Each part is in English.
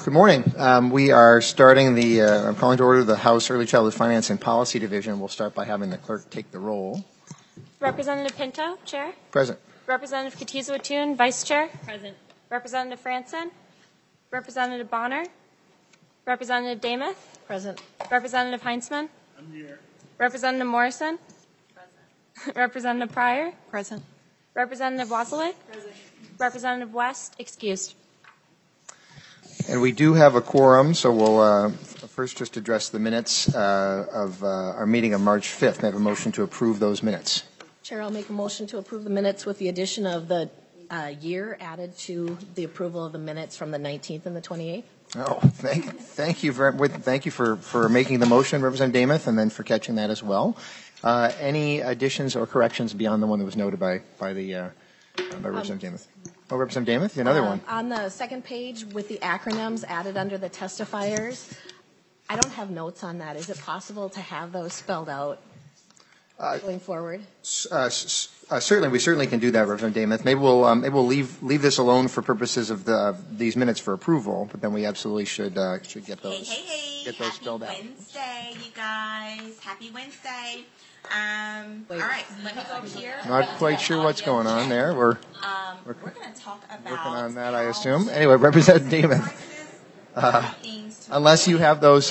Good morning. We are starting I'm calling to order the House Early Childhood Finance and Policy Division. We'll start by having the clerk take the roll. Representative Pinto, Chair. Present. Representative Katiza-Watun, Vice Chair. Present. Representative Franson. Representative Bonner. Representative Damath. Present. Representative Heinzman. I'm here. Representative Morrison. Present. Representative Pryor. Present. Representative Wasilek. Present. Representative West, excused. And we do have a quorum, so we'll first just address the minutes of our meeting of March 5th. May I have a motion to approve those minutes? Chair, I'll make a motion to approve the minutes with the addition of the year added to the approval of the minutes from the 19th and the 28th. Oh, thank you for making the motion, Representative Damath, and then for catching that as well. Any additions or corrections beyond the one that was noted by Representative Damath? Oh, Representative Damath, another one. On the second page with the acronyms added under the testifiers, I don't have notes on that. Is it possible to have those spelled out going forward? Certainly, we certainly can do that, Representative Damath. Maybe we'll leave this alone for purposes of these minutes for approval, but then we absolutely should get those get those spelled out. Happy Wednesday, you guys. Happy Wednesday. All right, let me go here. Not quite sure what's going on there. We're going to talk about working on that, I assume. Anyway, Representative Damath, unless you have those.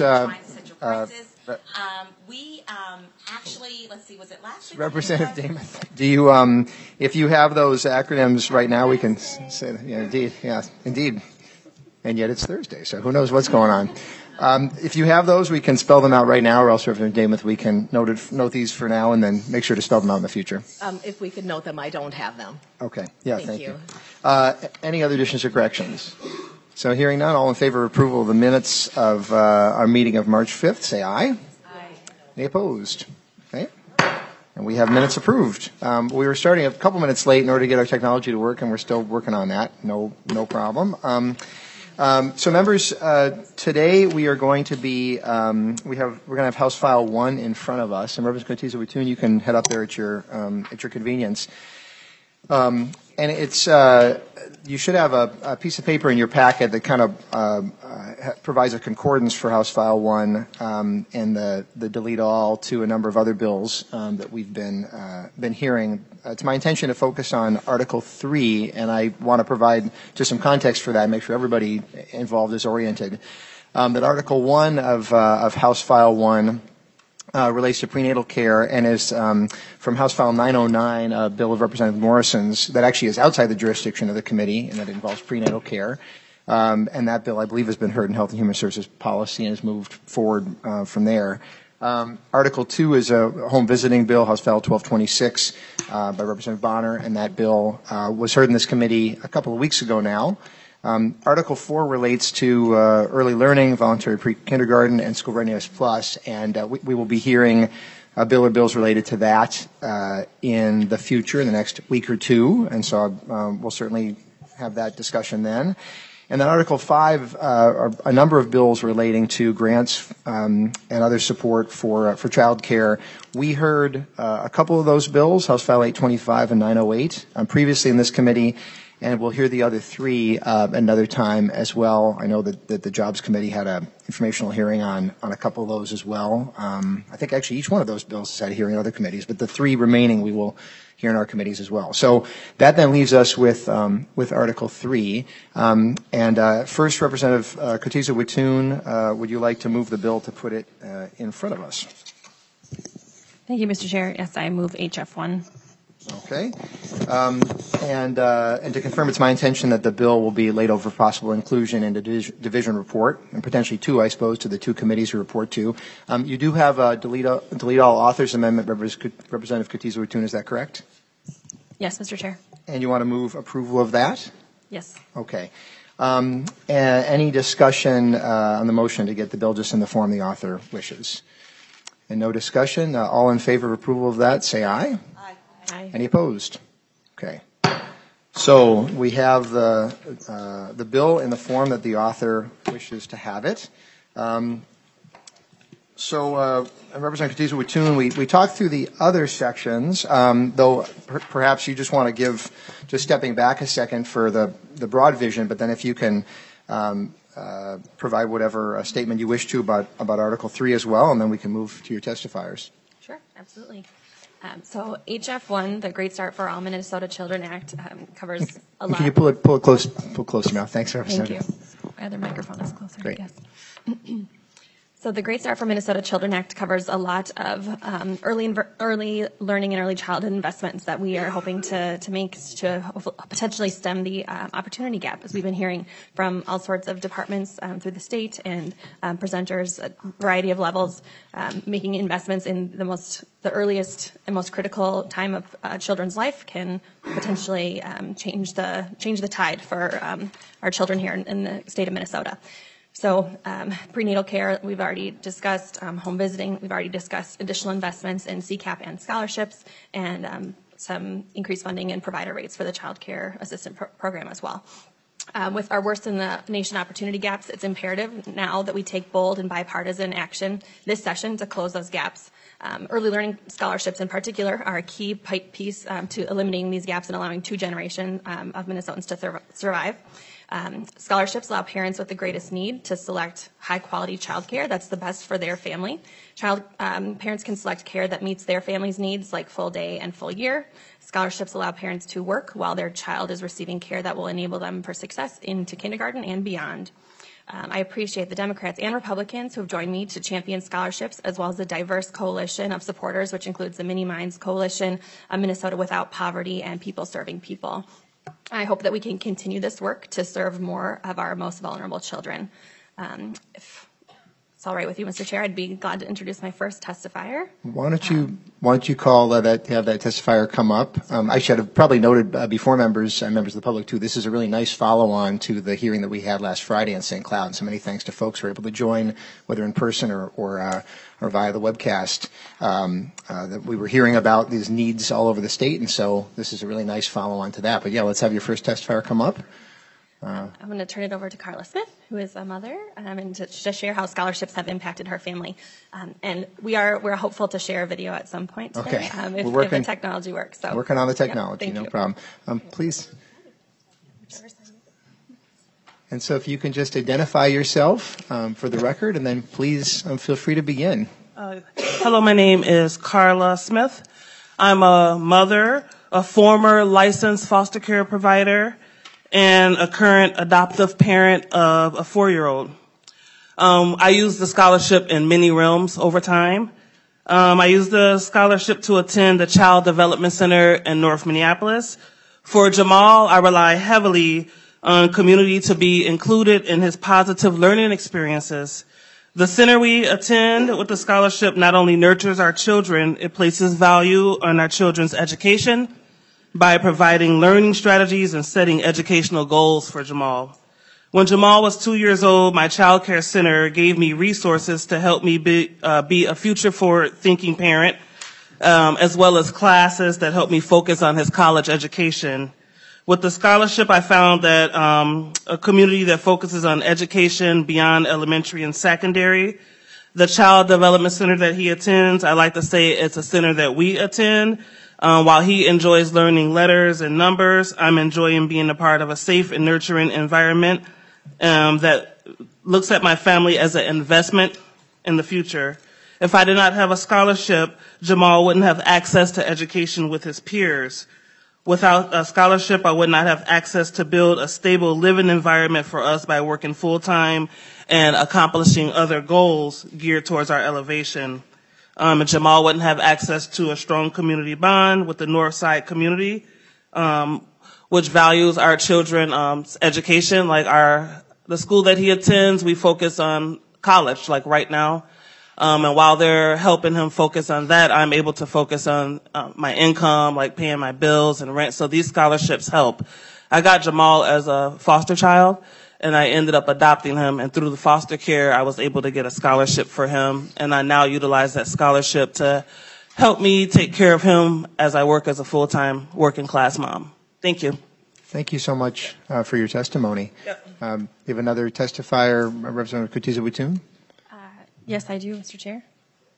We actually, let's see, was it last week? Representative Damath, do you, if you have those acronyms right now, we can say that. Yeah, indeed. And yet it's Thursday, so who knows what's going on. If you have those, we can spell them out right now, or else, Representative Damath, we can note these for now and then make sure to spell them out in the future. If we could note them, I don't have them. Okay. Yeah, thank you. Any other additions or corrections? So hearing none, all in favor of approval of the minutes of our meeting of March 5th, say aye. Aye. Any opposed? Okay. And we have minutes approved. We were starting a couple minutes late in order to get our technology to work, and we're still working on that. No problem. So members, today we are going to be, we're going to have House File 1 in front of us, and Representative Katiza-Watun, you can head up there at your convenience. And it's, you should have a piece of paper in your packet that kind of provides a concordance for House File 1 and the delete all to a number of other bills that we've been hearing. It's my intention to focus on Article 3, and I want to provide just some context for that and make sure everybody involved is oriented. That Article 1 of House File 1 relates to prenatal care and is from House File 909, a bill of Representative Morrison's that actually is outside the jurisdiction of the committee and that involves prenatal care. And that bill, I believe, has been heard in Health and Human Services Policy and has moved forward from there. Article 2 is a home visiting bill, House File 1226 by Representative Bonner, and that bill was heard in this committee a couple of weeks ago now. Article 4 relates to early learning, voluntary pre-kindergarten, and school readiness plus, and we will be hearing a bill or bills related to that in the future, in the next week or two, and so we'll certainly have that discussion then. And then Article 5 are a number of bills relating to grants and other support for child care. We heard a couple of those bills, House File 825 and 908, previously in this committee, and we'll hear the other three another time as well. I know that the Jobs Committee had an informational hearing on a couple of those as well. I think actually each one of those bills has had a hearing in other committees, but the three remaining we will hear in our committees as well. So that then leaves us with Article 3. First, Representative Katiza-Watun, would you like to move the bill to put it in front of us? Thank you, Mr. Chair. Yes, I move HF1. Okay. And to confirm, it's my intention that the bill will be laid over for possible inclusion in the division report, and potentially two, I suppose, to the two committees you report to. You do have a delete all authors amendment, Representative Katiza-Watun, is that correct? Yes, Mr. Chair. And you want to move approval of that? Yes. Okay. Any discussion on the motion to get the bill just in the form the author wishes? And no discussion. All in favor of approval of that, say aye. Aye. Any opposed? Okay. So we have the bill in the form that the author wishes to have it. Representative Katiza-Watun, we talked through the other sections, though perhaps you just want to give, just stepping back a second for the broad vision, but then if you can provide whatever statement you wish to about Article 3 as well, and then we can move to your testifiers. Sure, absolutely. So HF1, the Great Start for All Minnesota Children Act, covers a lot. Can you pull it close to your mouth? Thanks, Thank Representative. you. My other microphone is closer. Great. Yes. So the Great Start for Minnesota Children Act covers a lot of early learning and early childhood investments that we are hoping to make to potentially stem the opportunity gap, as we've been hearing from all sorts of departments through the state and presenters at a variety of levels, making investments in the earliest and most critical time of children's life can potentially change the tide for our children here in the state of Minnesota. So prenatal care, we've already discussed. Home visiting, we've already discussed. Additional investments in CCAP and scholarships, and some increased funding and provider rates for the child care assistant program as well. With our worst in the nation opportunity gaps, it's imperative now that we take bold and bipartisan action this session to close those gaps. Early learning scholarships in particular are a key piece to eliminating these gaps and allowing 2 generations of Minnesotans to survive. Scholarships allow parents with the greatest need to select high-quality child care that's the best for their family. Parents can select care that meets their family's needs, like full day and full year. Scholarships allow parents to work while their child is receiving care that will enable them for success into kindergarten and beyond. I appreciate the Democrats and Republicans who have joined me to champion scholarships, as well as the diverse coalition of supporters, which includes the Mini Minds Coalition, Minnesota Without Poverty, and People Serving People. I hope that we can continue this work to serve more of our most vulnerable children. If it's all right with you, Mr. Chair, I'd be glad to introduce my first testifier. Why don't you call have that testifier come up? I should have probably noted before members of the public too. This is a really nice follow-on to the hearing that we had last Friday in St. Cloud. And so many thanks to folks who were able to join, whether in person or via the webcast. That we were hearing about these needs all over the state, and so this is a really nice follow-on to that. But yeah, let's have your first testifier come up. I'm going to turn it over to Carla Smith, who is a mother, and to share how scholarships have impacted her family. And we're hopeful to share a video at some point today, Okay. if the technology works. So working on the technology, no problem. Please. And so if you can just identify yourself for the record, and then please feel free to begin. Hello, my name is Carla Smith. I'm a mother, a former licensed foster care provider, and a current adoptive parent of a 4-year-old. I used the scholarship in many realms over time. I used the scholarship to attend the Child Development Center in North Minneapolis. For Jamal, I rely heavily on community to be included in his positive learning experiences. The center we attend with the scholarship not only nurtures our children, it places value on our children's education by providing learning strategies and setting educational goals for Jamal. When Jamal was 2 years old, my child care center gave me resources to help me be a future-forward-thinking parent, as well as classes that helped me focus on his college education. With the scholarship, I found that a community that focuses on education beyond elementary and secondary. The Child Development Center that he attends, I like to say it's a center that we attend. While he enjoys learning letters and numbers, I'm enjoying being a part of a safe and nurturing environment that looks at my family as an investment in the future. If I did not have a scholarship, Jamal wouldn't have access to education with his peers. Without a scholarship, I would not have access to build a stable living environment for us by working full-time and accomplishing other goals geared towards our elevation. And Jamal wouldn't have access to a strong community bond with the Northside community, which values our children's education. Like the school that he attends, we focus on college, like right now. And while they're helping him focus on that, I'm able to focus on my income, like paying my bills and rent. So these scholarships help. I got Jamal as a foster child, and I ended up adopting him. And through the foster care, I was able to get a scholarship for him. And I now utilize that scholarship to help me take care of him as I work as a full-time working class mom. Thank you. Thank you so much for your testimony. Yep. You have another testifier, Representative Kutiza-Wittoon? Yes, I do, Mr. Chair.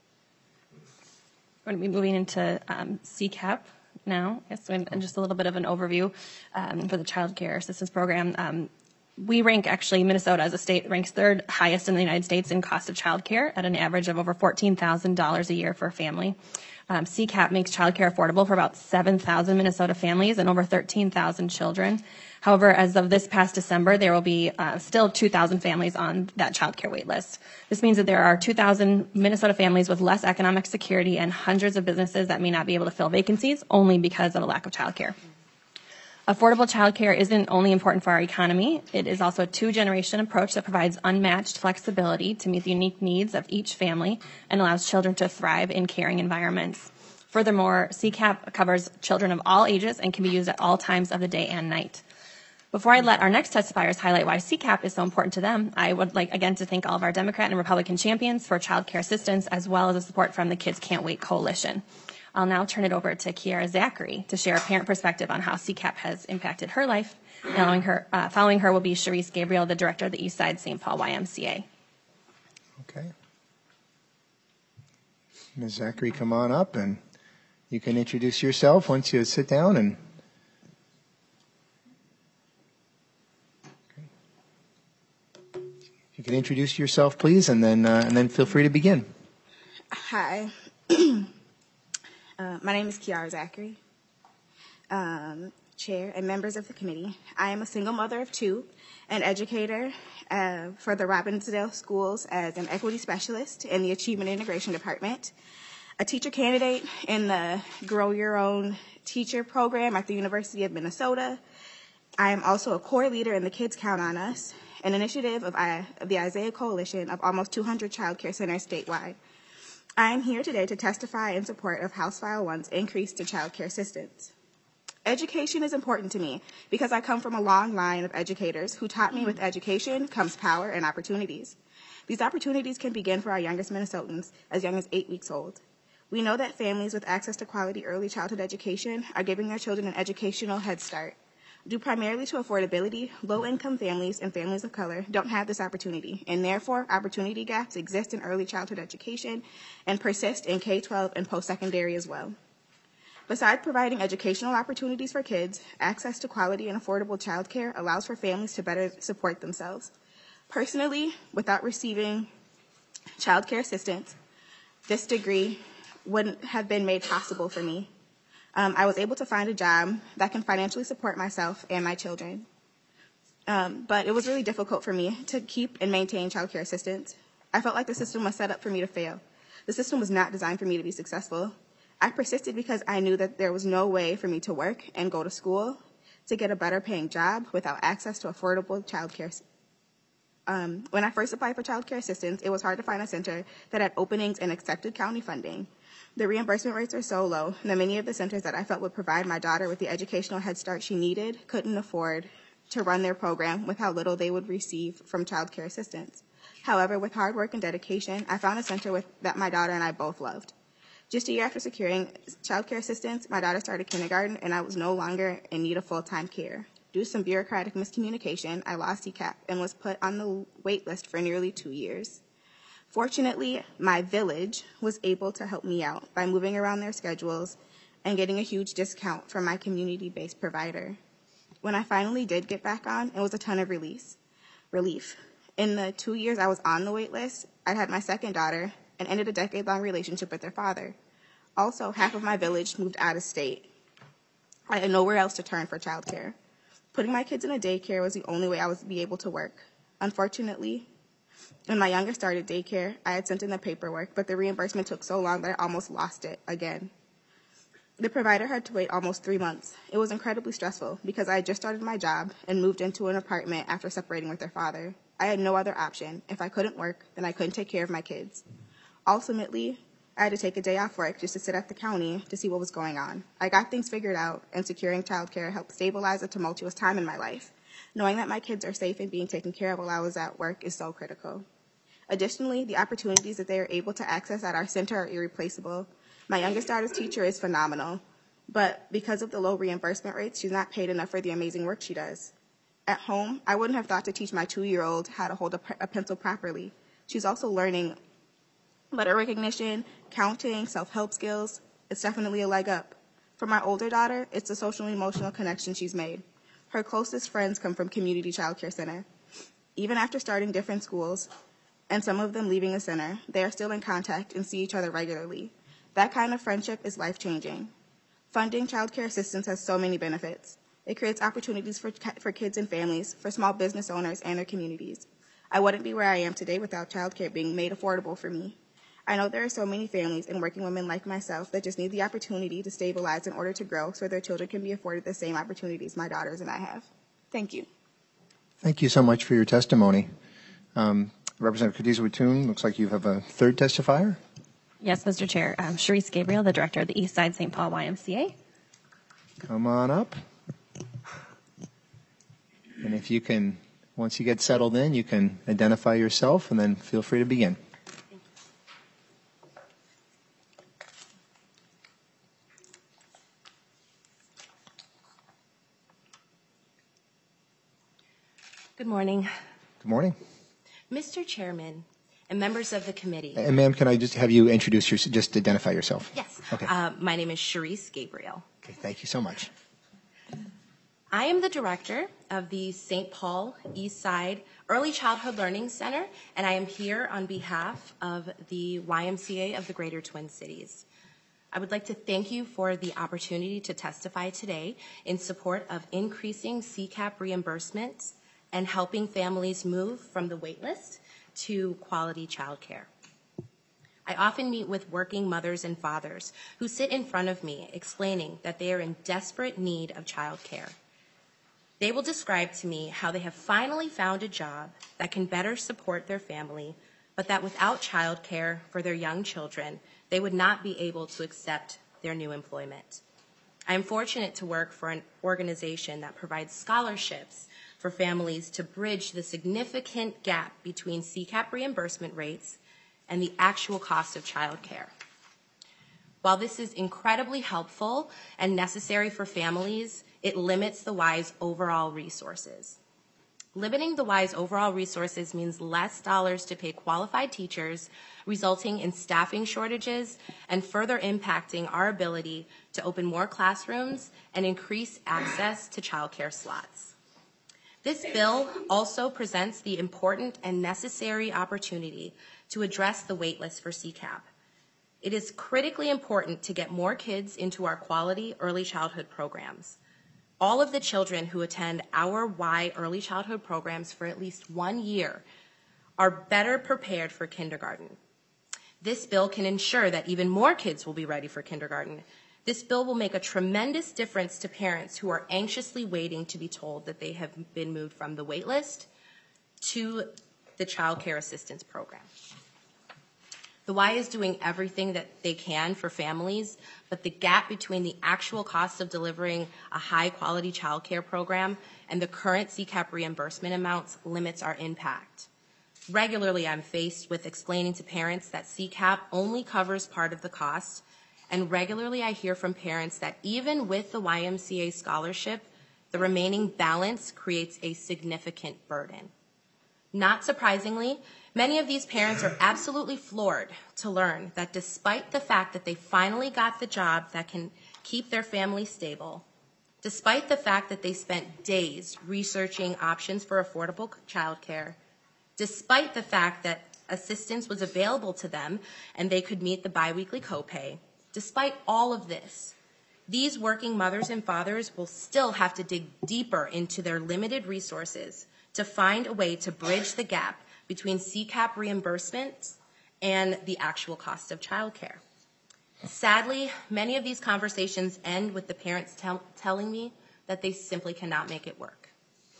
We're going to be moving into CCAP now. Yes, and just a little bit of an overview for the Child Care Assistance Program. we rank, actually, Minnesota as a state ranks third highest in the United States in cost of childcare at an average of over $14,000 a year for a family. CCAP makes childcare affordable for about 7,000 Minnesota families and over 13,000 children. However, as of this past December, there will be still 2,000 families on that childcare wait list. This means that there are 2,000 Minnesota families with less economic security and hundreds of businesses that may not be able to fill vacancies only because of a lack of childcare. Affordable childcare isn't only important for our economy, it is also a two-generation approach that provides unmatched flexibility to meet the unique needs of each family and allows children to thrive in caring environments. Furthermore, CCAP covers children of all ages and can be used at all times of the day and night. Before I let our next testifiers highlight why CCAP is so important to them, I would like again to thank all of our Democrat and Republican champions for child care assistance, as well as the support from the Kids Can't Wait Coalition. I'll now turn it over to Kiara Zachary to share a parent perspective on how CCAP has impacted her life. Following her will be Cherise Gabriel, the director of the Eastside St. Paul YMCA. Okay. Ms. Zachary, come on up, and you can introduce yourself once you sit down. And you can introduce yourself, please, and then feel free to begin. Hi. My name is Kiara Zachary, Chair and members of the committee. I am a single mother of two, an educator for the Robbinsdale Schools as an equity specialist in the Achievement Integration Department, a teacher candidate in the Grow Your Own Teacher program at the University of Minnesota. I am also a core leader in the Kids Count on Us, an initiative of the Isaiah Coalition of almost 200 child care centers statewide. I am here today to testify in support of House File 1's increase to child care assistance. Education is important to me because I come from a long line of educators who taught me with education comes power and opportunities. These opportunities can begin for our youngest Minnesotans as young as 8 weeks old. We know that families with access to quality early childhood education are giving their children an educational head start. Due primarily to affordability, low-income families and families of color don't have this opportunity, and therefore opportunity gaps exist in early childhood education and persist in K-12 and post-secondary as well. Besides providing educational opportunities for kids, access to quality and affordable child care allows for families to better support themselves. Personally, without receiving child care assistance, this degree wouldn't have been made possible for me. I was able to find a job that can financially support myself and my children. But it was really difficult for me to keep and maintain child care assistance. I felt like the system was set up for me to fail. The system was not designed for me to be successful. I persisted because I knew that there was no way for me to work and go to school to get a better paying job without access to affordable child care. When I first applied for child care assistance, it was hard to find a center that had openings and accepted county funding. The reimbursement rates are so low that many of the centers that I felt would provide my daughter with the educational head start she needed couldn't afford to run their program with how little they would receive from child care assistance. However, with hard work and dedication, I found a center that my daughter and I both loved. Just a year after securing child care assistance, my daughter started kindergarten and I was no longer in need of full-time care. Due to some bureaucratic miscommunication, I lost CCAP and was put on the wait list for nearly 2 years. Fortunately, my village was able to help me out by moving around their schedules and getting a huge discount from my community-based provider. When I finally did get back on, it was a ton of relief. In the 2 years I was on the wait list, I had my second daughter and ended a decade-long relationship with their father. Also, half of my village moved out of state. I had nowhere else to turn for childcare. Putting my kids in a daycare was the only way I would be able to work. Unfortunately, when my youngest started daycare, I had sent in the paperwork, but the reimbursement took so long that I almost lost it again. The provider had to wait almost 3 months. It was incredibly stressful because I had just started my job and moved into an apartment after separating with their father. I had no other option. If I couldn't work, then I couldn't take care of my kids. Ultimately, I had to take a day off work just to sit at the county to see what was going on. I got things figured out, and securing childcare helped stabilize a tumultuous time in my life. Knowing that my kids are safe and being taken care of while I was at work is so critical. Additionally, the opportunities that they are able to access at our center are irreplaceable. My youngest daughter's teacher is phenomenal, but because of the low reimbursement rates, she's not paid enough for the amazing work she does. At home, I wouldn't have thought to teach my 2-year-old how to hold a pencil properly. She's also learning letter recognition, counting, self-help skills. It's definitely a leg up. For my older daughter, it's the social and emotional connection she's made. Her closest friends come from Community Child Care Center. Even after starting different schools, and some of them leaving the center, they are still in contact and see each other regularly. That kind of friendship is life-changing. Funding child care assistance has so many benefits. It creates opportunities for kids and families, for small business owners and their communities. I wouldn't be where I am today without child care being made affordable for me. I know there are so many families and working women like myself that just need the opportunity to stabilize in order to grow so their children can be afforded the same opportunities my daughters and I have. Thank you. Thank you so much for your testimony. Representative Khadija-Watoon, looks like you have a third testifier. Yes, Mr. Chair. Sharice Gabriel, the director of the East Side St. Paul YMCA. Come on up. And if you can, once you get settled in, you can identify yourself and then feel free to begin. Good morning. Good morning. Mr. Chairman and members of the committee. And ma'am, can I just have you introduce yourself, just identify yourself? Yes. Okay. My name is Sharice Gabriel. Okay, thank you so much. I am the director of the St. Paul East Side Early Childhood Learning Center, and I am here on behalf of the YMCA of the Greater Twin Cities. I would like to thank you for the opportunity to testify today in support of increasing CCAP reimbursements and helping families move from the waitlist to quality child care. I often meet with working mothers and fathers who sit in front of me explaining that they are in desperate need of child care. They will describe to me how they have finally found a job that can better support their family, but that without child care for their young children, they would not be able to accept their new employment. I am fortunate to work for an organization that provides scholarships for families to bridge the significant gap between CCAP reimbursement rates and the actual cost of child care. While this is incredibly helpful and necessary for families, it limits the Y's overall resources. Limiting the Y's overall resources means less dollars to pay qualified teachers, resulting in staffing shortages and further impacting our ability to open more classrooms and increase access to child care slots. This bill also presents the important and necessary opportunity to address the waitlist for CCAP. It is critically important to get more kids into our quality early childhood programs. All of the children who attend our Y early childhood programs for at least 1 year are better prepared for kindergarten. This bill can ensure that even more kids will be ready for kindergarten. This bill will make a tremendous difference to parents who are anxiously waiting to be told that they have been moved from the waitlist to the Child Care Assistance Program. The Y is doing everything that they can for families, but the gap between the actual cost of delivering a high-quality child care program and the current CCAP reimbursement amounts limits our impact. Regularly, I'm faced with explaining to parents that CCAP only covers part of the cost, and regularly I hear from parents that even with the YMCA scholarship, the remaining balance creates a significant burden. Not surprisingly, many of these parents are absolutely floored to learn that despite the fact that they finally got the job that can keep their family stable, despite the fact that they spent days researching options for affordable childcare, despite the fact that assistance was available to them and they could meet the biweekly copay, despite all of this, these working mothers and fathers will still have to dig deeper into their limited resources to find a way to bridge the gap between CCAP reimbursements and the actual cost of childcare. Sadly, many of these conversations end with the parents telling me that they simply cannot make it work.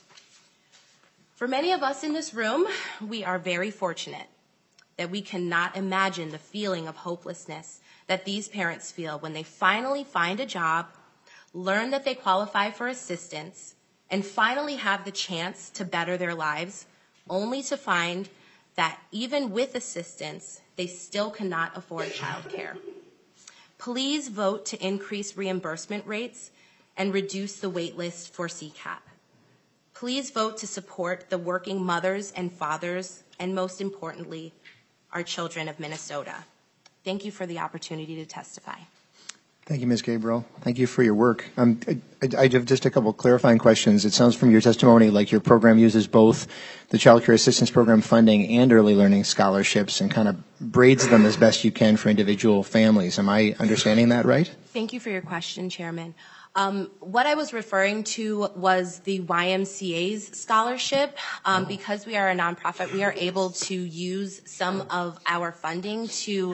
For many of us in this room, we are very fortunate that we cannot imagine the feeling of hopelessness that these parents feel when they finally find a job, learn that they qualify for assistance, and finally have the chance to better their lives, only to find that even with assistance, they still cannot afford childcare. Please vote to increase reimbursement rates and reduce the wait list for CCAP. Please vote to support the working mothers and fathers, and most importantly, our children of Minnesota. Thank you for the opportunity to testify. Thank you, Ms. Gabriel. Thank you for your work. I have just a couple clarifying questions. It sounds from your testimony like your program uses both the Child Care Assistance Program funding and early learning scholarships and kind of braids them as best you can for individual families. Am I understanding that right? Thank you for your question, Chairman. What I was referring to was the YMCA's scholarship. Because we are a nonprofit, we are able to use some of our funding to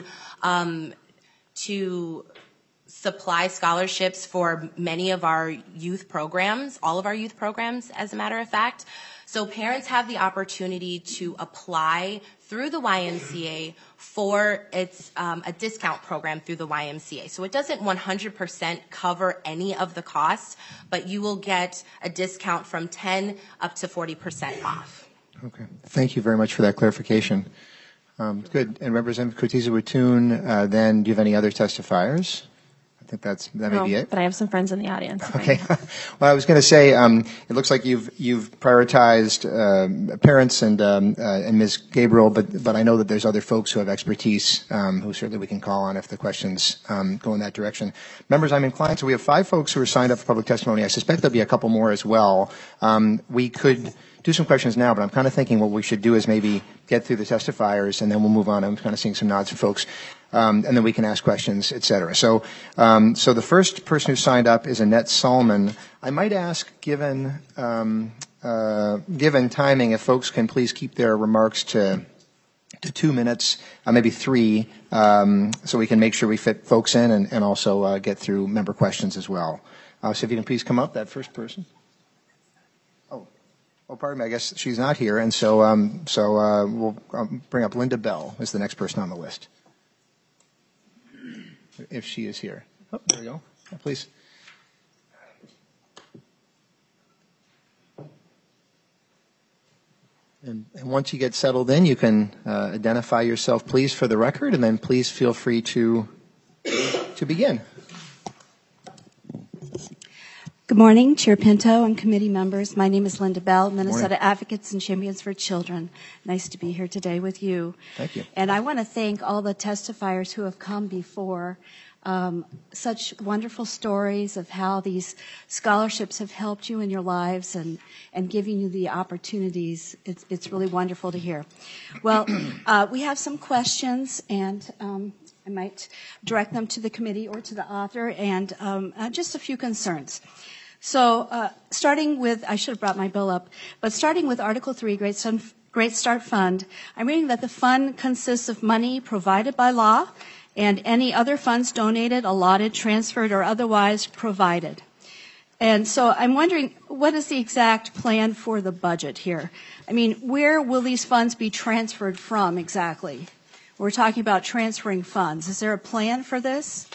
supply scholarships for many of our youth programs, all of our youth programs, as a matter of fact. So parents have the opportunity to apply through the YMCA for its a discount program through the YMCA. So it doesn't 100% cover any of the costs, but you will get a discount from 10 up to 40% off. Okay. Thank you very much for that clarification. Good. And Representative Kotisa-Watoon, then do you have any other testifiers? I think that may be it. But I have some friends in the audience. Okay. Well, I was going to say, it looks like you've prioritized parents and Ms. Gabriel, but I know that there's other folks who have expertise who certainly we can call on if the questions go in that direction. Members, I'm inclined. So we have 5 folks who are signed up for public testimony. I suspect there'll be a couple more as well. We could do some questions now, but I'm kind of thinking what we should do is maybe get through the testifiers and then we'll move on. I'm kind of seeing some nods from folks. And then we can ask questions, et cetera. So the first person who signed up is Annette Solomon. I might ask, given timing, if folks can please keep their remarks to 2 minutes, maybe 3, so we can make sure we fit folks in and also get through member questions as well. So if you can please come up, that first person. Oh, pardon me. I guess she's not here, and so we'll bring up Linda Bell as the next person on the list, if she is here. Oh, there we go. Yeah, please. And once you get settled in, you can identify yourself, please, for the record, and then please feel free to begin. Good morning, Chair Pinto and committee members. My name is Linda Bell, Minnesota Advocates and Champions for Children. Nice to be here today with you. Thank you. And I want to thank all the testifiers who have come before. Such wonderful stories of how these scholarships have helped you in your lives and giving you the opportunities. It's really wonderful to hear. Well, we have some questions, and I might direct them to the committee or to the author, and just a few concerns. So starting with, I should have brought my bill up, but starting with Article 3, Great Start Fund, I'm reading that the fund consists of money provided by law and any other funds donated, allotted, transferred, or otherwise provided. And so I'm wondering, what is the exact plan for the budget here? I mean, where will these funds be transferred from exactly? We're talking about transferring funds. Is there a plan for this?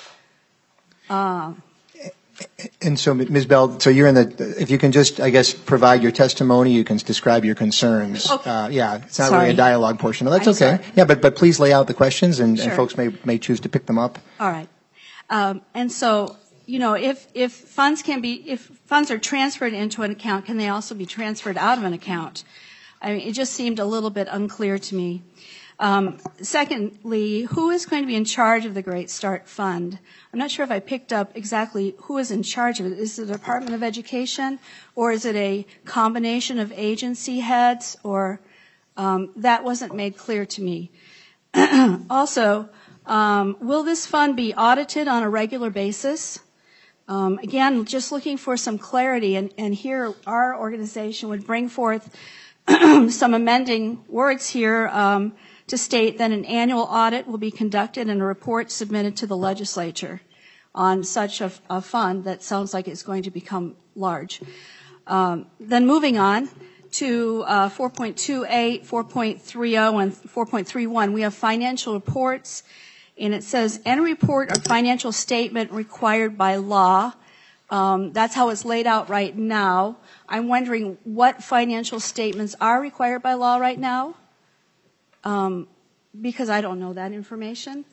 And so, Ms. Bell, so you're in the, if you can just, I guess, provide your testimony, you can describe your concerns. Okay. Yeah, it's not really a dialogue portion. No, that's I'm okay. sorry. Yeah, but please lay out the questions, and Sure. folks may choose to pick them up. All right. And so, you know, if funds are transferred into an account, can they also be transferred out of an account? I mean, it just seemed a little bit unclear to me. Secondly, who is going to be in charge of the Great Start Fund? I'm not sure if I picked up exactly who is in charge of it. Is it the Department of Education, or is it a combination of agency heads, or that wasn't made clear to me. Also, will this fund be audited on a regular basis? Again, just looking for some clarity, and here our organization would bring forth some amending words here to state that an annual audit will be conducted and a report submitted to the legislature on such a fund that sounds like it's going to become large. Then moving on to 4.28, 4.30, and 4.31, we have financial reports, and it says any report or financial statement required by law. That's how it's laid out right now. I'm wondering what financial statements are required by law right now, because I don't know that information.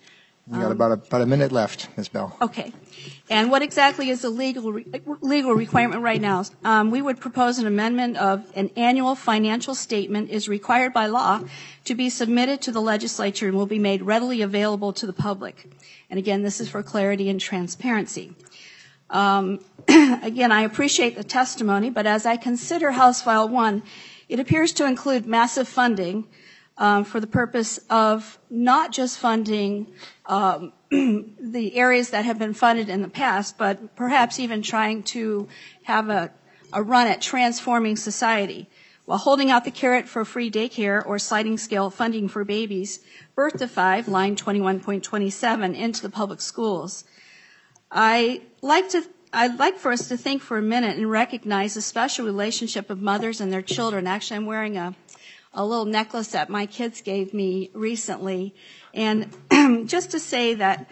We got about a minute left, Ms. Bell. Okay. And what exactly is the legal requirement right now? We would propose an amendment of an annual financial statement is required by law to be submitted to the legislature and will be made readily available to the public. And again, this is for clarity and transparency. Again, I appreciate the testimony, but as I consider House File 1, it appears to include massive funding for the purpose of not just funding the areas that have been funded in the past, but perhaps even trying to have a run at transforming society while holding out the carrot for free daycare or sliding scale funding for babies birth to 5, line 21.27, into the public schools. I'd like for us to think for a minute and recognize the special relationship of mothers and their children. Actually, I'm wearing a little necklace that my kids gave me recently. And just to say that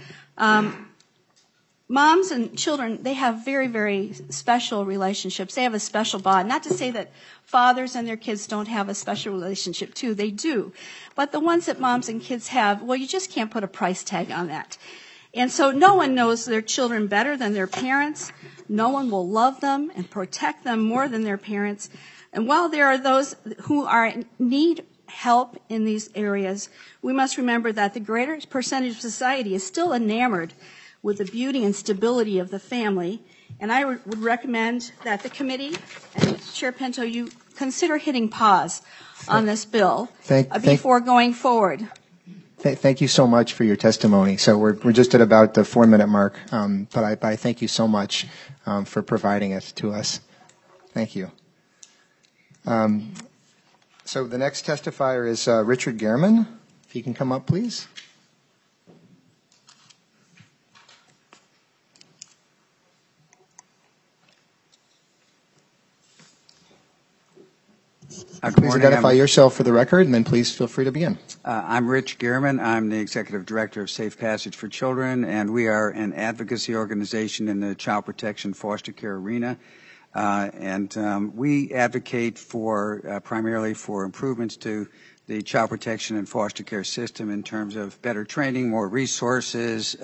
moms and children, they have very, very special relationships. They have a special bond. Not to say that fathers and their kids don't have a special relationship too. They do. But the ones that moms and kids have, well, you just can't put a price tag on that. And so no one knows their children better than their parents. No one will love them and protect them more than their parents. And while there are those who need help in these areas, we must remember that the greater percentage of society is still enamored with the beauty and stability of the family. And I would recommend that the committee and Chair Pinto, you consider hitting pause on this bill before going forward. Thank you so much for your testimony. So we're just at about the 4-minute mark, but I thank you so much for providing it to us. Thank you. So the next testifier is Richard Gehrman. If you can come up, please. Please identify yourself for the record, and then please feel free to begin. I'm Rich Gehrman. I'm the Executive Director of Safe Passage for Children, and we are an advocacy organization in the child protection foster care arena. We advocate for primarily for improvements to the child protection and foster care system in terms of better training, more resources,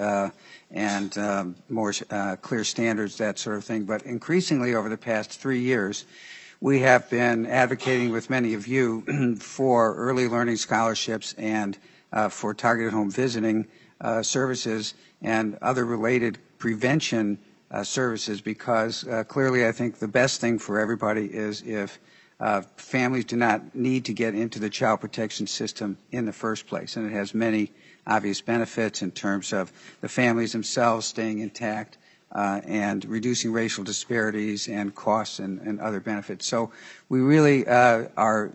and more clear standards, that sort of thing. But increasingly over the past 3 years, we have been advocating with many of you for early learning scholarships and for targeted home visiting services and other related prevention services, because clearly I think the best thing for everybody is if families do not need to get into the child protection system in the first place. And it has many obvious benefits in terms of the families themselves staying intact, and reducing racial disparities and costs and other benefits. So we really are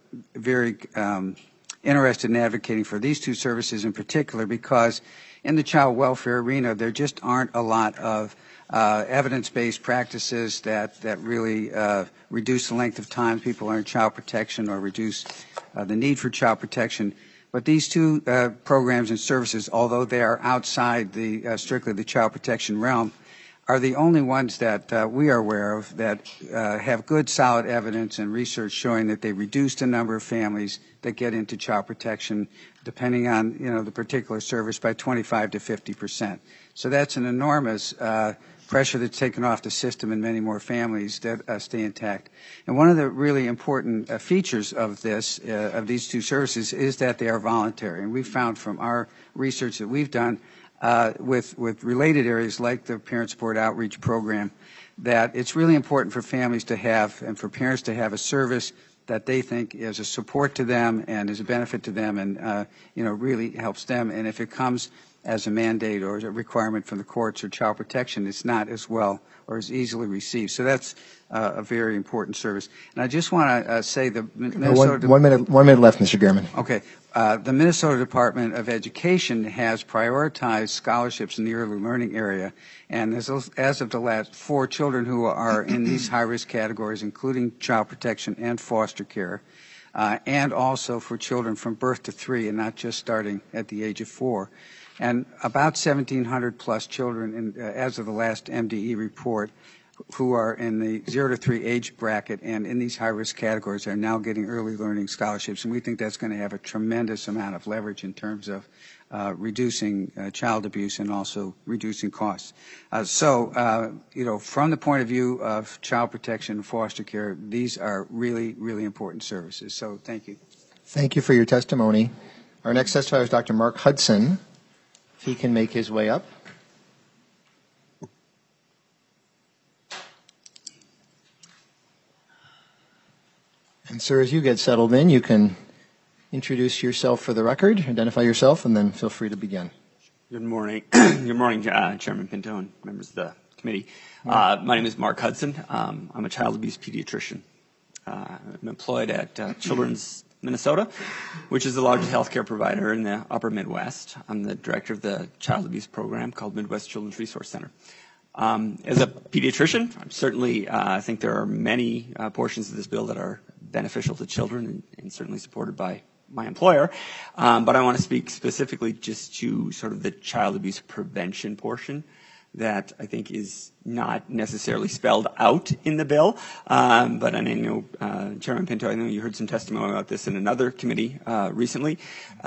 very interested in advocating for these two services in particular, because in the child welfare arena there just aren't a lot of evidence-based practices that really reduce the length of time people are in child protection or reduce the need for child protection. But these two programs and services, although they are outside the strictly the child protection realm, are the only ones that we are aware of that have good, solid evidence and research showing that they reduce the number of families that get into child protection, depending on the particular service, by 25 to 50%. So that's an enormous pressure that's taken off the system, and many more families that stay intact. And one of the really important features of of these two services is that they are voluntary. And we found from our research that we've done with related areas like the Parent Support Outreach Program, that it's really important for families to have and for parents to have a service that they think is a support to them and is a benefit to them, and really helps them. And if it comes as a mandate or as a requirement from the courts or child protection, it's not as well or as easily received. So that's a very important service. And I just want to say the Minnesota... One minute left, Mr. Gehrman. Okay. The Minnesota Department of Education has prioritized scholarships in the early learning area, and as of the last, for children who are in these high-risk categories, including child protection and foster care, and also for children from birth to 3 and not just starting at the age of 4. And about 1,700 plus children, as of the last MDE report, who are in the 0 to 3 age bracket and in these high-risk categories are now getting early learning scholarships, and we think that's going to have a tremendous amount of leverage in terms of reducing child abuse and also reducing costs. From the point of view of child protection and foster care, these are really, really important services. So thank you. Thank you for your testimony. Our next testifier is Dr. Mark Hudson. If he can make his way up. And sir, as you get settled in, you can introduce yourself for the record, identify yourself, and then feel free to begin. Good morning. Good morning, Chairman Pinto and members of the committee. My name is Mark Hudson. I'm a child abuse pediatrician. I'm employed at Children's Minnesota, which is the largest healthcare provider in the upper Midwest. I'm the director of the child abuse program called Midwest Children's Resource Center. As a pediatrician, I'm certainly, I think there are many portions of this bill that are beneficial to children and certainly supported by my employer. But I want to speak specifically just to sort of the child abuse prevention portion that I think is not necessarily spelled out in the bill. But I know, Chairman Pinto, I know you heard some testimony about this in another committee recently.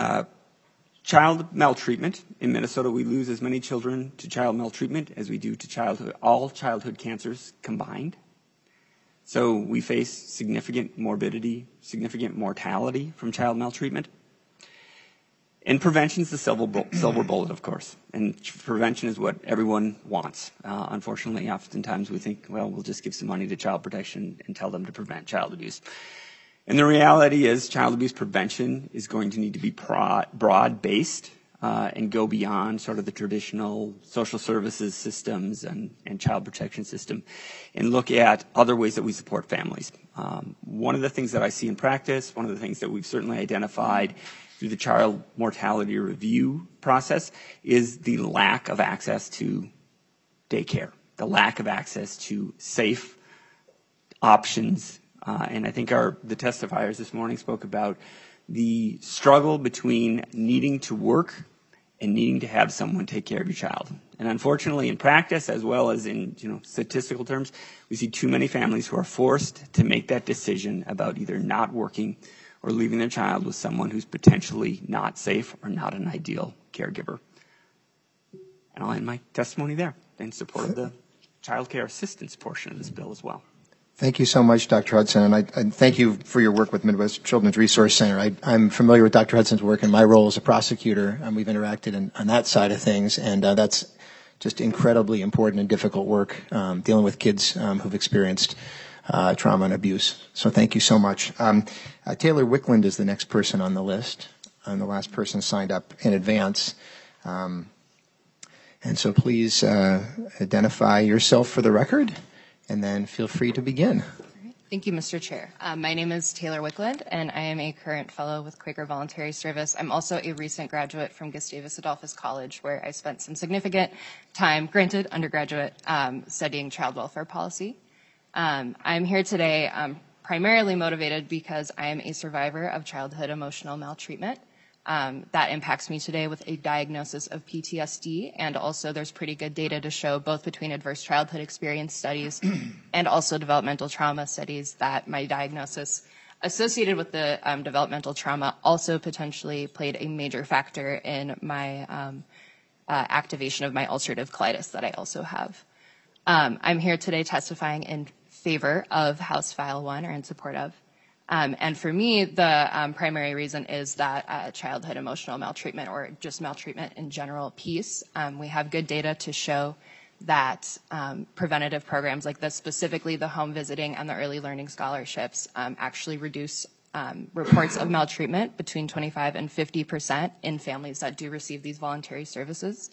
Child maltreatment. In Minnesota, we lose as many children to child maltreatment as we do to all childhood cancers combined. So we face significant morbidity, significant mortality from child maltreatment. And prevention is the silver bullet, of course. And prevention is what everyone wants. Unfortunately, oftentimes we think, well, we'll just give some money to child protection and tell them to prevent child abuse. And the reality is child abuse prevention is going to need to be broad-based and go beyond sort of the traditional social services systems and child protection system and look at other ways that we support families. One of the things that I see in practice, one of the things that we've certainly identified through the child mortality review process is the lack of access to daycare, the lack of access to safe options. And I think the testifiers this morning spoke about the struggle between needing to work and needing to have someone take care of your child. And unfortunately, in practice, as well as in statistical terms, we see too many families who are forced to make that decision about either not working or leaving their child with someone who's potentially not safe or not an ideal caregiver. And I'll end my testimony there in support of the child care assistance portion of this bill as well. Thank you so much, Dr. Hudson, and I thank you for your work with Midwest Children's Resource Center. I'm familiar with Dr. Hudson's work in my role as a prosecutor, and we've interacted on that side of things, and that's just incredibly important and difficult work dealing with kids who've experienced trauma and abuse. So thank you so much. Taylor Wickland is the next person on the list. I'm the last person signed up in advance. And so please identify yourself for the record, and then feel free to begin. Thank you, Mr. Chair. My name is Taylor Wickland, and I am a current fellow with Quaker Voluntary Service. I'm also a recent graduate from Gustavus Adolphus College, where I spent some significant time, granted undergraduate, studying child welfare policy. I'm here today primarily motivated because I am a survivor of childhood emotional maltreatment. That impacts me today with a diagnosis of PTSD, and also there's pretty good data to show both between adverse childhood experience studies and also developmental trauma studies that my diagnosis associated with the developmental trauma also potentially played a major factor in my activation of my ulcerative colitis that I also have. I'm here today testifying in favor of House File 1, or in support of. And for me, the primary reason is that childhood emotional maltreatment, or just maltreatment in general, piece. We have good data to show that preventative programs like this, specifically the home visiting and the early learning scholarships, actually reduce reports of maltreatment between 25 and 50% in families that do receive these voluntary services.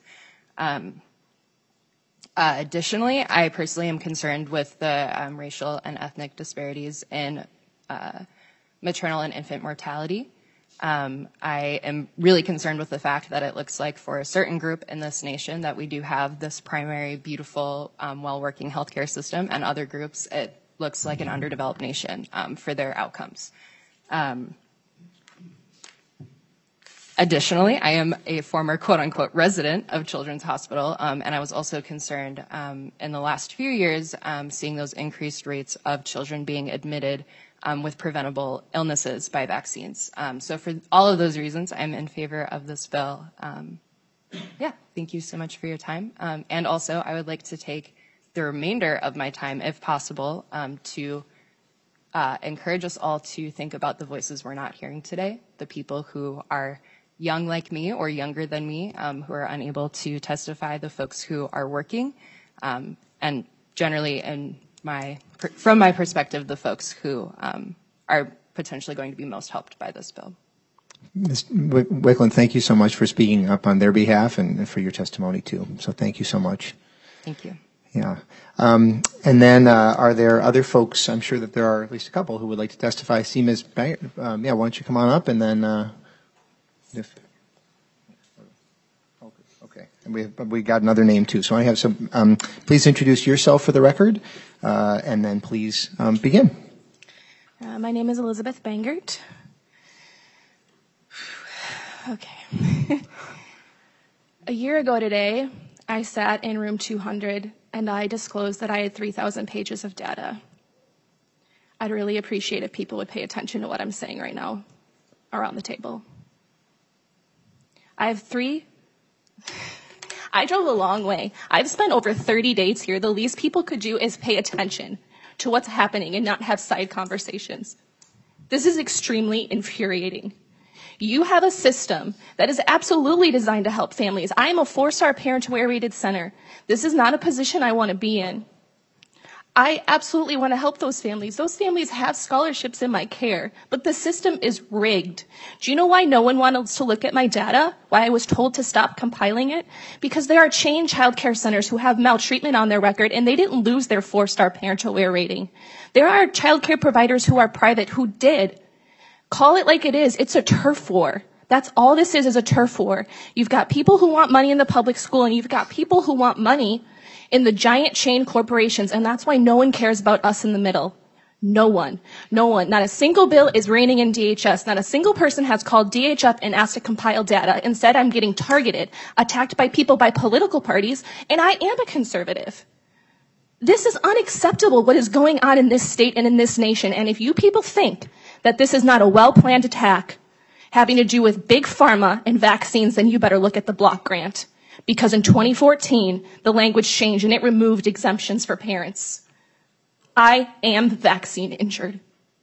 Additionally, I personally am concerned with the racial and ethnic disparities in maternal and infant mortality. I am really concerned with the fact that it looks like for a certain group in this nation that we do have this primary, beautiful, well-working healthcare system, and other groups it looks like an underdeveloped nation for their outcomes. Additionally, I am a former quote-unquote resident of Children's Hospital, and I was also concerned in the last few years seeing those increased rates of children being admitted with preventable illnesses by vaccines. So for all of those reasons, I'm in favor of this bill. Thank you so much for your time. And also, I would like to take the remainder of my time, if possible, to encourage us all to think about the voices we're not hearing today, the people who are young like me or younger than me, who are unable to testify, the folks who are working, and generally, from my perspective, the folks who are potentially going to be most helped by this bill. Ms. Wickland, thank you so much for speaking up on their behalf and for your testimony, too. So thank you so much. Thank you. Yeah. And then are there other folks, I'm sure that there are at least a couple, who would like to testify? See Ms. Banger, why don't you come on up and then okay. And we got another name too. So I have some, please introduce yourself for the record, and then please begin. My name is Elizabeth Bangert. Okay. A year ago today, I sat in room 200 and I disclosed that I had 3,000 pages of data. I'd really appreciate if people would pay attention to what I'm saying right now around the table. I drove a long way. I've spent over 30 days here. The least people could do is pay attention to what's happening and not have side conversations. This is extremely infuriating. You have a system that is absolutely designed to help families. I am a 4-star parent-aware rated center. This is not a position I want to be in. I absolutely want to help those families. Those families have scholarships in my care, but the system is rigged. Do you know why no one wanted to look at my data? Why I was told to stop compiling it? Because there are chain child care centers who have maltreatment on their record and they didn't lose their 4-star parent-aware rating. There are child care providers who are private who did. Call it like it is. It's a turf war. That's all this is a turf war. You've got people who want money in the public school and you've got people who want money in the giant chain corporations, and that's why no one cares about us in the middle. No one. Not a single bill is reigning in DHS. Not a single person has called DHS and asked to compile data. Instead, I'm getting targeted, attacked by people by political parties, and I am a conservative. This is unacceptable what is going on in this state and in this nation, and if you people think that this is not a well-planned attack having to do with big pharma and vaccines, then you better look at the block grant. Because in 2014, the language changed and it removed exemptions for parents. I am vaccine injured.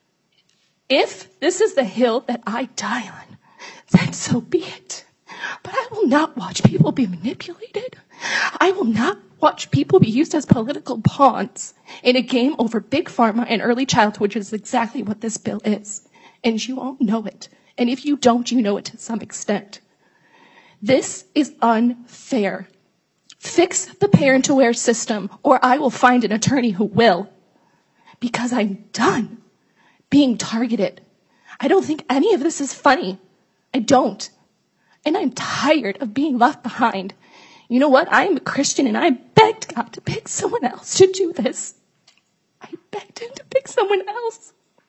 If this is the hill that I die on, then so be it. But I will not watch people be manipulated. I will not watch people be used as political pawns in a game over big pharma and early childhood, which is exactly what this bill is. And you all know it. And if you don't, you know it to some extent. This is unfair. Fix the parent-aware system, or I will find an attorney who will. Because I'm done being targeted. I don't think any of this is funny. I don't. And I'm tired of being left behind. You know what? I am a Christian and I begged God to pick someone else to do this. I begged him to pick someone else.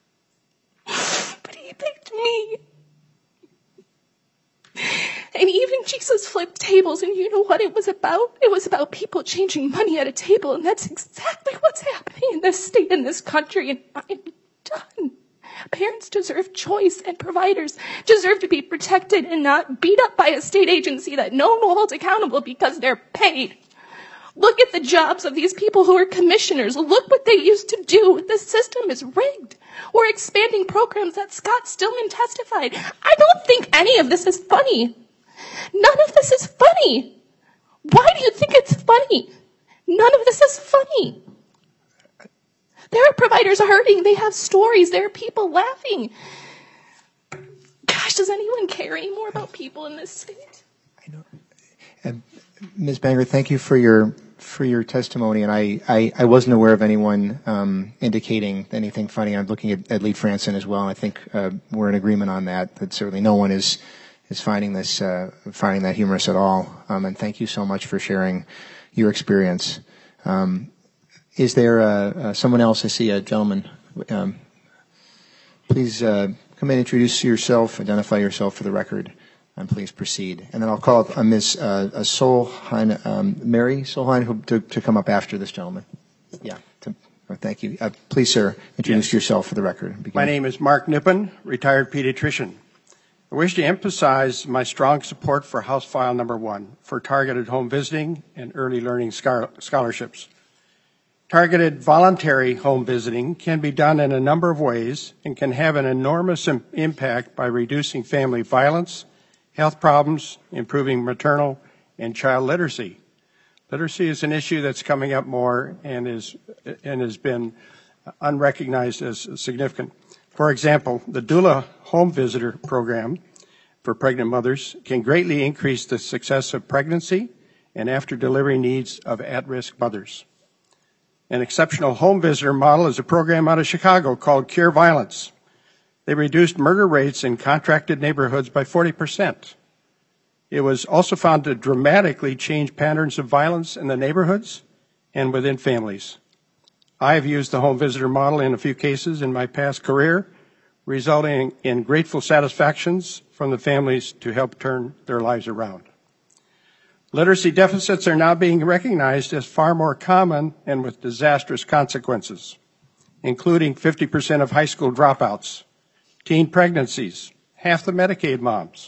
But he picked me. And even Jesus flipped tables, and you know what it was about? It was about people changing money at a table, and that's exactly what's happening in this state, in this country, and I'm done. Parents deserve choice, and providers deserve to be protected and not beat up by a state agency that no one will hold accountable because they're paid. Look at the jobs of these people who are commissioners. Look what they used to do. The system is rigged. We're expanding programs that Scott Stillman testified. I don't think any of this is funny. None of this is funny. Why do you think it's funny? None of this is funny. There are providers hurting. They have stories. There are people laughing. Gosh, does anyone care anymore about people in this state? I know. Ms. Banger, thank you for your testimony, and I wasn't aware of anyone indicating anything funny. I'm looking at Lee Franson as well, and I think we're in agreement on that. That certainly no one is finding that humorous at all. And thank you so much for sharing your experience. Is there someone else? I see a gentleman. Please come in, introduce yourself, identify yourself for the record, And please proceed. And then I'll call up Ms. Solheim, Mary Solheim, to come up after this gentleman. Yeah. Thank you. Please, sir, introduce yourself for the record. My name is Mark Nippen, retired pediatrician. I wish to emphasize my strong support for House File Number 1 for targeted home visiting and early learning scholarships. Targeted voluntary home visiting can be done in a number of ways and can have an enormous impact by reducing family violence, health problems, improving maternal and child literacy. Literacy is an issue that's coming up more and has been unrecognized as significant. For example, the doula home visitor program for pregnant mothers can greatly increase the success of pregnancy and after delivery needs of at-risk mothers. An exceptional home visitor model is a program out of Chicago called Cure Violence. They reduced murder rates in contracted neighborhoods by 40%. It was also found to dramatically change patterns of violence in the neighborhoods and within families. I have used the home visitor model in a few cases in my past career, resulting in grateful satisfactions from the families to help turn their lives around. Literacy deficits are now being recognized as far more common and with disastrous consequences, including 50% of high school dropouts, teen pregnancies, half the Medicaid moms,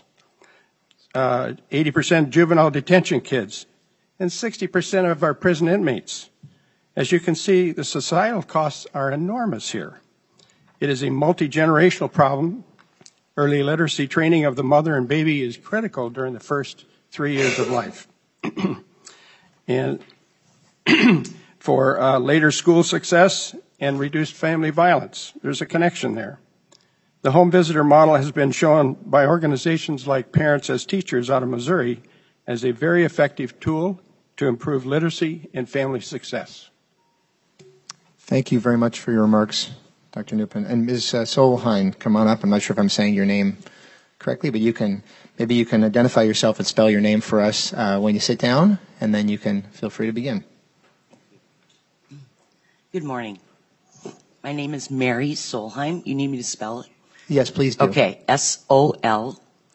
80% juvenile detention kids, and 60% of our prison inmates. As you can see, the societal costs are enormous here. It is a multi-generational problem. Early literacy training of the mother and baby is critical during the first 3 years of life. And for later school success and reduced family violence, there's a connection there. The home visitor model has been shown by organizations like Parents as Teachers out of Missouri as a very effective tool to improve literacy and family success. Thank you very much for your remarks, Dr. Nippen. And Ms. Solheim, come on up. I'm not sure if I'm saying your name correctly, but maybe you can identify yourself and spell your name for us when you sit down, and then you can feel free to begin. Good morning. My name is Mary Solheim. You need me to spell it? Yes, please do. Okay, Solheim.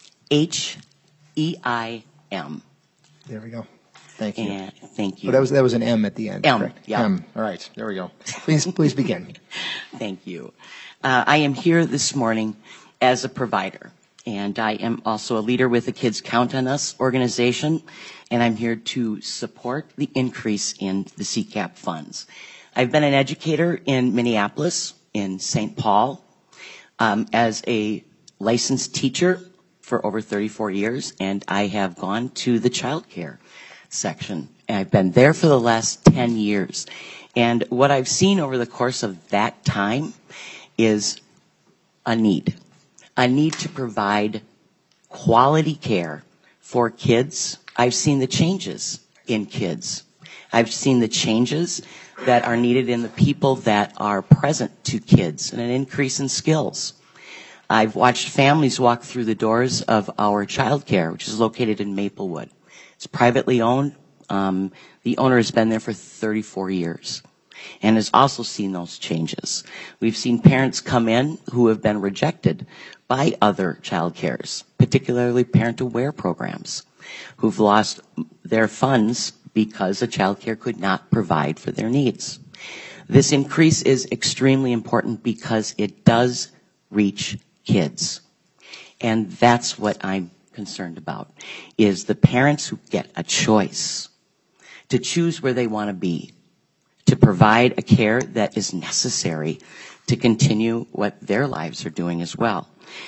There we go. Thank you. And thank you. Oh, that was an M at the end. M, correct? yeah. M. All right, there we go. Please begin. Thank you. I am here this morning as a provider, and I am also a leader with the Kids Count on Us organization, and I'm here to support the increase in the CCAP funds. I've been an educator in Minneapolis, in St. Paul, as a licensed teacher for over 34 years, and I have gone to the child care section. And I've been there for the last 10 years. And what I've seen over the course of that time is a need to provide quality care for kids. I've seen the changes in kids. I've seen the changes that are needed in the people that are present to kids and an increase in skills. I've watched families walk through the doors of our child care, which is located in Maplewood. It's privately owned. The owner has been there for 34 years and has also seen those changes. We've seen parents come in who have been rejected by other child cares, particularly parent-aware programs, who've lost their funds because the child care could not provide for their needs. This increase is extremely important because it does reach kids. And that's what I'm concerned about, is the parents who get a choice to choose where they want to be, to provide a care that is necessary to continue what their lives are doing as well.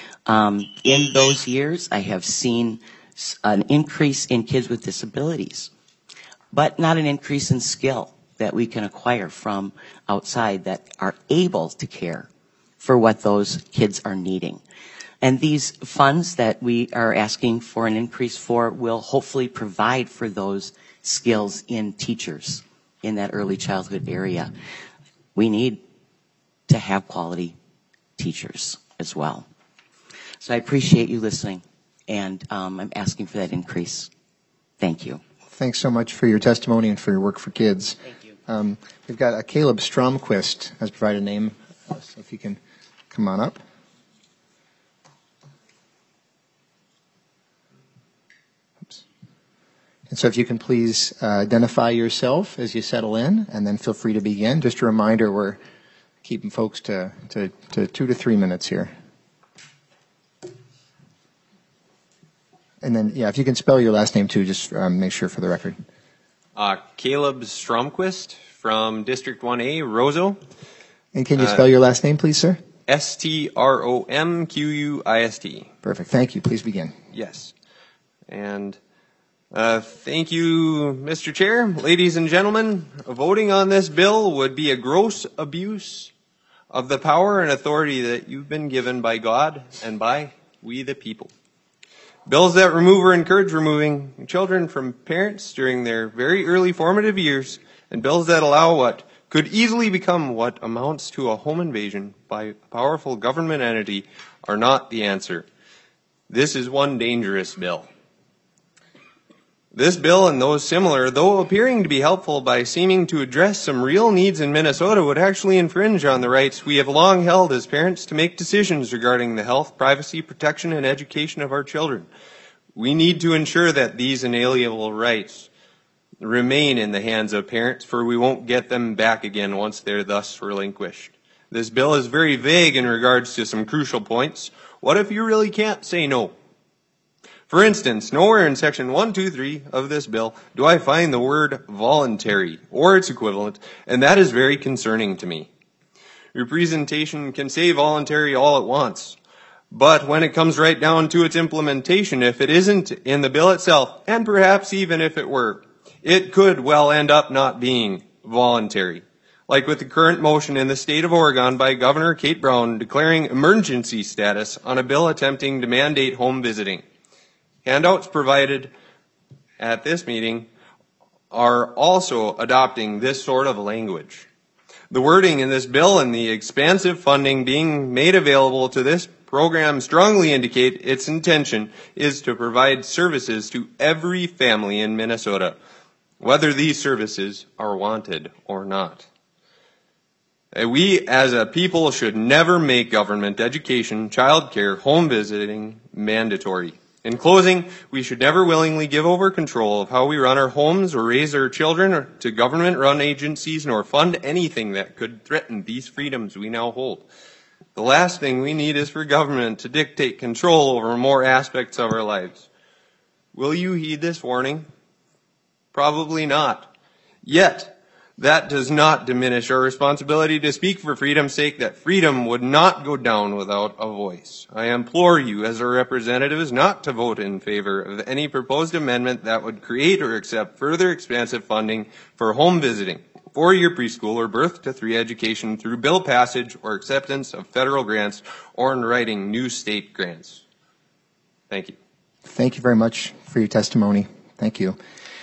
In those years, I have seen an increase in kids with disabilities, but not an increase in skill that we can acquire from outside that are able to care for what those kids are needing. And these funds that we are asking for an increase for will hopefully provide for those skills in teachers in that early childhood area. We need to have quality teachers as well. So I appreciate you listening, and I'm asking for that increase. Thank you. Thanks so much for your testimony and for your work for kids. Thank you. We've got Caleb Stromquist has provided a name, so if you can come on up. And so if you can please identify yourself as you settle in, and then feel free to begin. Just a reminder, we're keeping folks to 2 to 3 minutes here. And then, yeah, if you can spell your last name too, just make sure for the record. Caleb Stromquist from District 1A, Roseau. And can you spell your last name, please, sir? Stromquist. Perfect. Thank you. Please begin. Yes. And thank you, Mr. Chair. Ladies and gentlemen, voting on this bill would be a gross abuse of the power and authority that you've been given by God and by we the people. Bills that remove or encourage removing children from parents during their very early formative years, and bills that allow what could easily become what amounts to a home invasion by a powerful government entity are not the answer. This is one dangerous bill. This bill and those similar, though appearing to be helpful by seeming to address some real needs in Minnesota, would actually infringe on the rights we have long held as parents to make decisions regarding the health, privacy, protection, and education of our children. We need to ensure that these inalienable rights remain in the hands of parents, for we won't get them back again once they're thus relinquished. This bill is very vague in regards to some crucial points. What if you really can't say no? For instance, nowhere in section 123 of this bill do I find the word voluntary or its equivalent, and that is very concerning to me. Your presentation can say voluntary all at once, but when it comes right down to its implementation, if it isn't in the bill itself, and perhaps even if it were, it could well end up not being voluntary. Like with the current motion in the state of Oregon by Governor Kate Brown declaring emergency status on a bill attempting to mandate home visiting. Handouts provided at this meeting are also adopting this sort of language. The wording in this bill and the expansive funding being made available to this program strongly indicate its intention is to provide services to every family in Minnesota, whether these services are wanted or not. We as a people should never make government, education, childcare, home visiting mandatory. In closing, we should never willingly give over control of how we run our homes or raise our children to government-run agencies, nor fund anything that could threaten these freedoms we now hold. The last thing we need is for government to dictate control over more aspects of our lives. Will you heed this warning? Probably not. Yet, that does not diminish our responsibility to speak for freedom's sake, that freedom would not go down without a voice. I implore you as our representatives not to vote in favor of any proposed amendment that would create or accept further expansive funding for home visiting, 4-year preschool, or birth to 3 education through bill passage or acceptance of federal grants or in writing new state grants. Thank you. Thank you very much for your testimony. Thank you.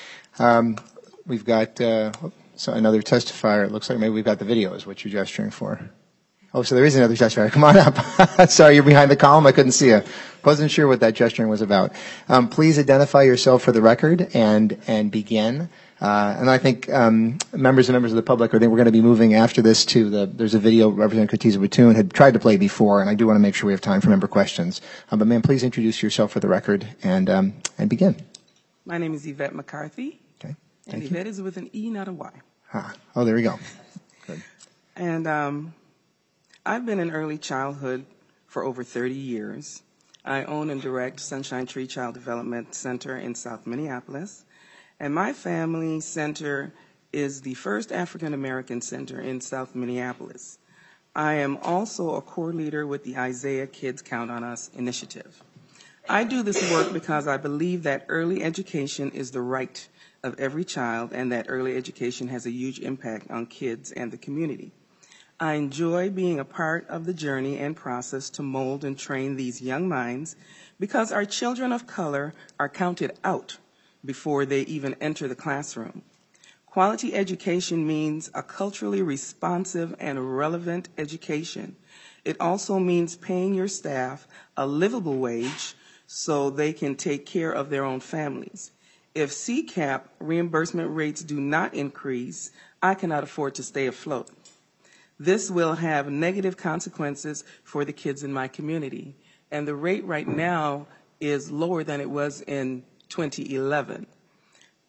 We've got so another testifier. It looks like maybe we've got the video is what you're gesturing for. Oh, so there is another testifier. Come on up. Sorry, you're behind the column. I couldn't see you. Wasn't sure what that gesturing was about. Please identify yourself for the record and begin. And I think members of the public, I think we're going to be moving after this to there's a video Representative Katiza Batoon had tried to play before, and I do want to make sure we have time for member questions. But ma'am, please introduce yourself for the record and begin. My name is Yvette McCarthy. Okay. And Yvette is with an E, not a Y. Oh, there we go. Good. And I've been in early childhood for over 30 years. I own and direct Sunshine Tree Child Development Center in South Minneapolis. And my family center is the first African American center in South Minneapolis. I am also a core leader with the Isaiah Kids Count on Us initiative. I do this work because I believe that early education is the right of every child and that early education has a huge impact on kids and the community. I enjoy being a part of the journey and process to mold and train these young minds because our children of color are counted out before they even enter the classroom. Quality education means a culturally responsive and relevant education. It also means paying your staff a livable wage so they can take care of their own families. If CCAP reimbursement rates do not increase, I cannot afford to stay afloat. This will have negative consequences for the kids in my community. And the rate right now is lower than it was in 2011.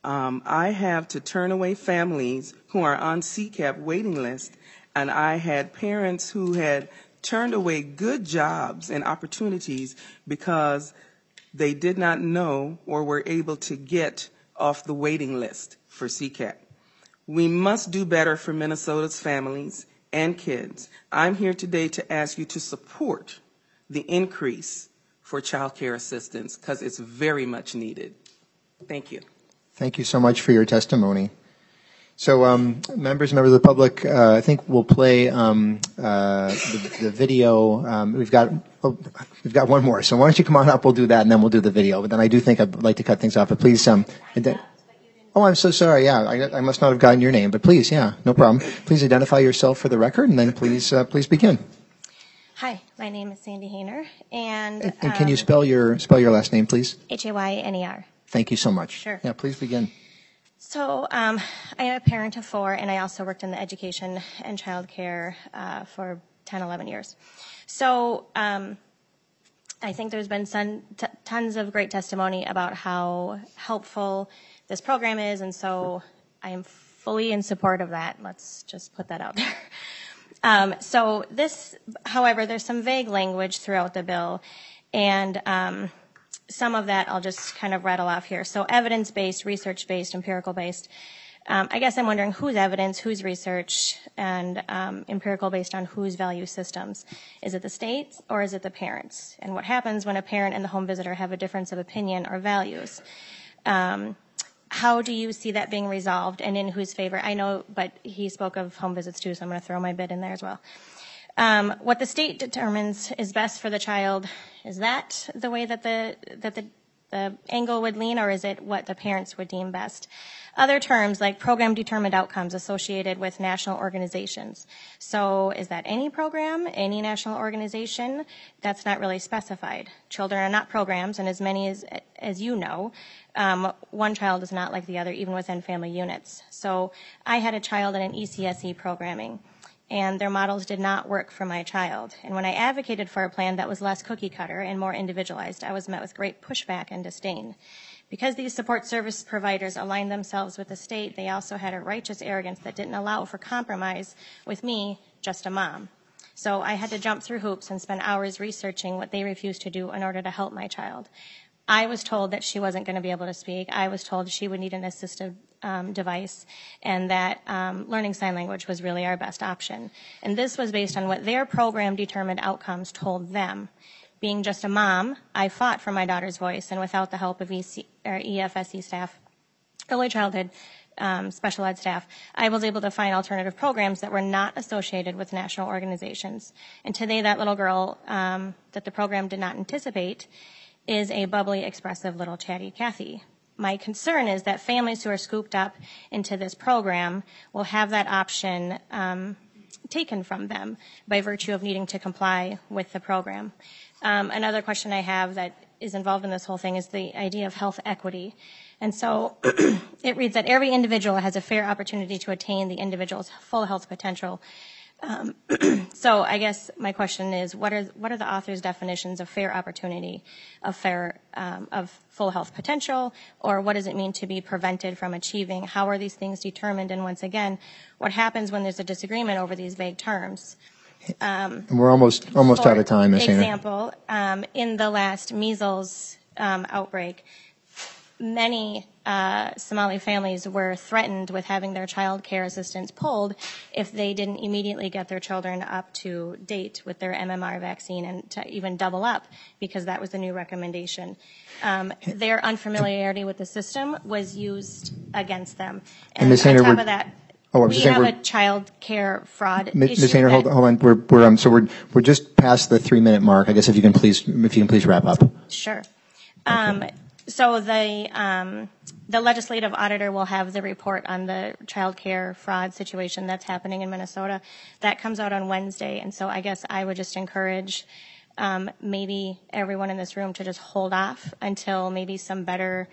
I have to turn away families who are on CCAP waiting list, and I had parents who had turned away good jobs and opportunities because they did not know or were able to get off the waiting list for CCAP. We must do better for Minnesota's families and kids. I'm here today to ask you to support the increase for child care assistance because it's very much needed. Thank you. Thank you so much for your testimony. So, members of the public, I think we'll play the video. We've got one more. So why don't you come on up? We'll do that, and then we'll do the video. But then I do think I'd like to cut things off. But please, oh, I'm so sorry. Yeah, I must not have gotten your name. But please, yeah, no problem. Please identify yourself for the record, and then please begin. Hi, my name is Sandy Hayner, and can you spell your last name, please? Hayner. Thank you so much. Sure. Yeah, please begin. So I am a parent of 4, and I also worked in the education and child care for 10, 11 years. So I think there's been tons of great testimony about how helpful this program is, and so I am fully in support of that. Let's just put that out there. So this, however, there's some vague language throughout the bill, and some of that I'll just kind of rattle off here. So evidence-based, research-based, empirical-based. I guess I'm wondering whose evidence, whose research, and empirical based on whose value systems. Is it the state or is it the parents? And what happens when a parent and the home visitor have a difference of opinion or values? How do you see that being resolved and in whose favor? I know, but he spoke of home visits too, so I'm going to throw my bit in there as well. What the state determines is best for the child, is that the way that the angle would lean, or is it what the parents would deem best? Other terms like program determined outcomes associated with national organizations. So is that any program, any national organization? That's not really specified. Children are not programs, and as many as you know, one child is not like the other, even within family units. So I had a child in an ECSE programming, and their models did not work for my child. And when I advocated for a plan that was less cookie cutter and more individualized, I was met with great pushback and disdain. Because these support service providers aligned themselves with the state, they also had a righteous arrogance that didn't allow for compromise with me, just a mom. So I had to jump through hoops and spend hours researching what they refused to do in order to help my child. I was told that she wasn't going to be able to speak. I was told she would need an assistive device, and that learning sign language was really our best option. And this was based on what their program determined outcomes told them. Being just a mom, I fought for my daughter's voice, and without the help of EFSE staff, early childhood special ed staff, I was able to find alternative programs that were not associated with national organizations. And today that little girl that the program did not anticipate is a bubbly, expressive little chatty Kathy. My concern is that families who are scooped up into this program will have that option taken from them by virtue of needing to comply with the program. Another question I have that is involved in this whole thing is the idea of health equity. And so it reads that every individual has a fair opportunity to attain the individual's full health potential. So I guess my question is, what are the author's definitions of fair opportunity, of full health potential, or what does it mean to be prevented from achieving? How are these things determined? And once again, what happens when there's a disagreement over these vague terms? We're almost out of time, Ms. For Hayner. example, in the last measles outbreak, many Somali families were threatened with having their child care assistance pulled if they didn't immediately get their children up to date with their MMR vaccine, and to even double up, because that was the new recommendation. Their unfamiliarity with the system was used against them. And Ms. on Hayner, top of that, we saying have a child care fraud issue. Ms. Hayner, hold on. We're just past the 3-minute mark. I guess if you can please wrap up. Sure. So the legislative auditor will have the report on the child care fraud situation that's happening in Minnesota. That comes out on Wednesday, and so I guess I would just encourage maybe everyone in this room to just hold off until maybe some better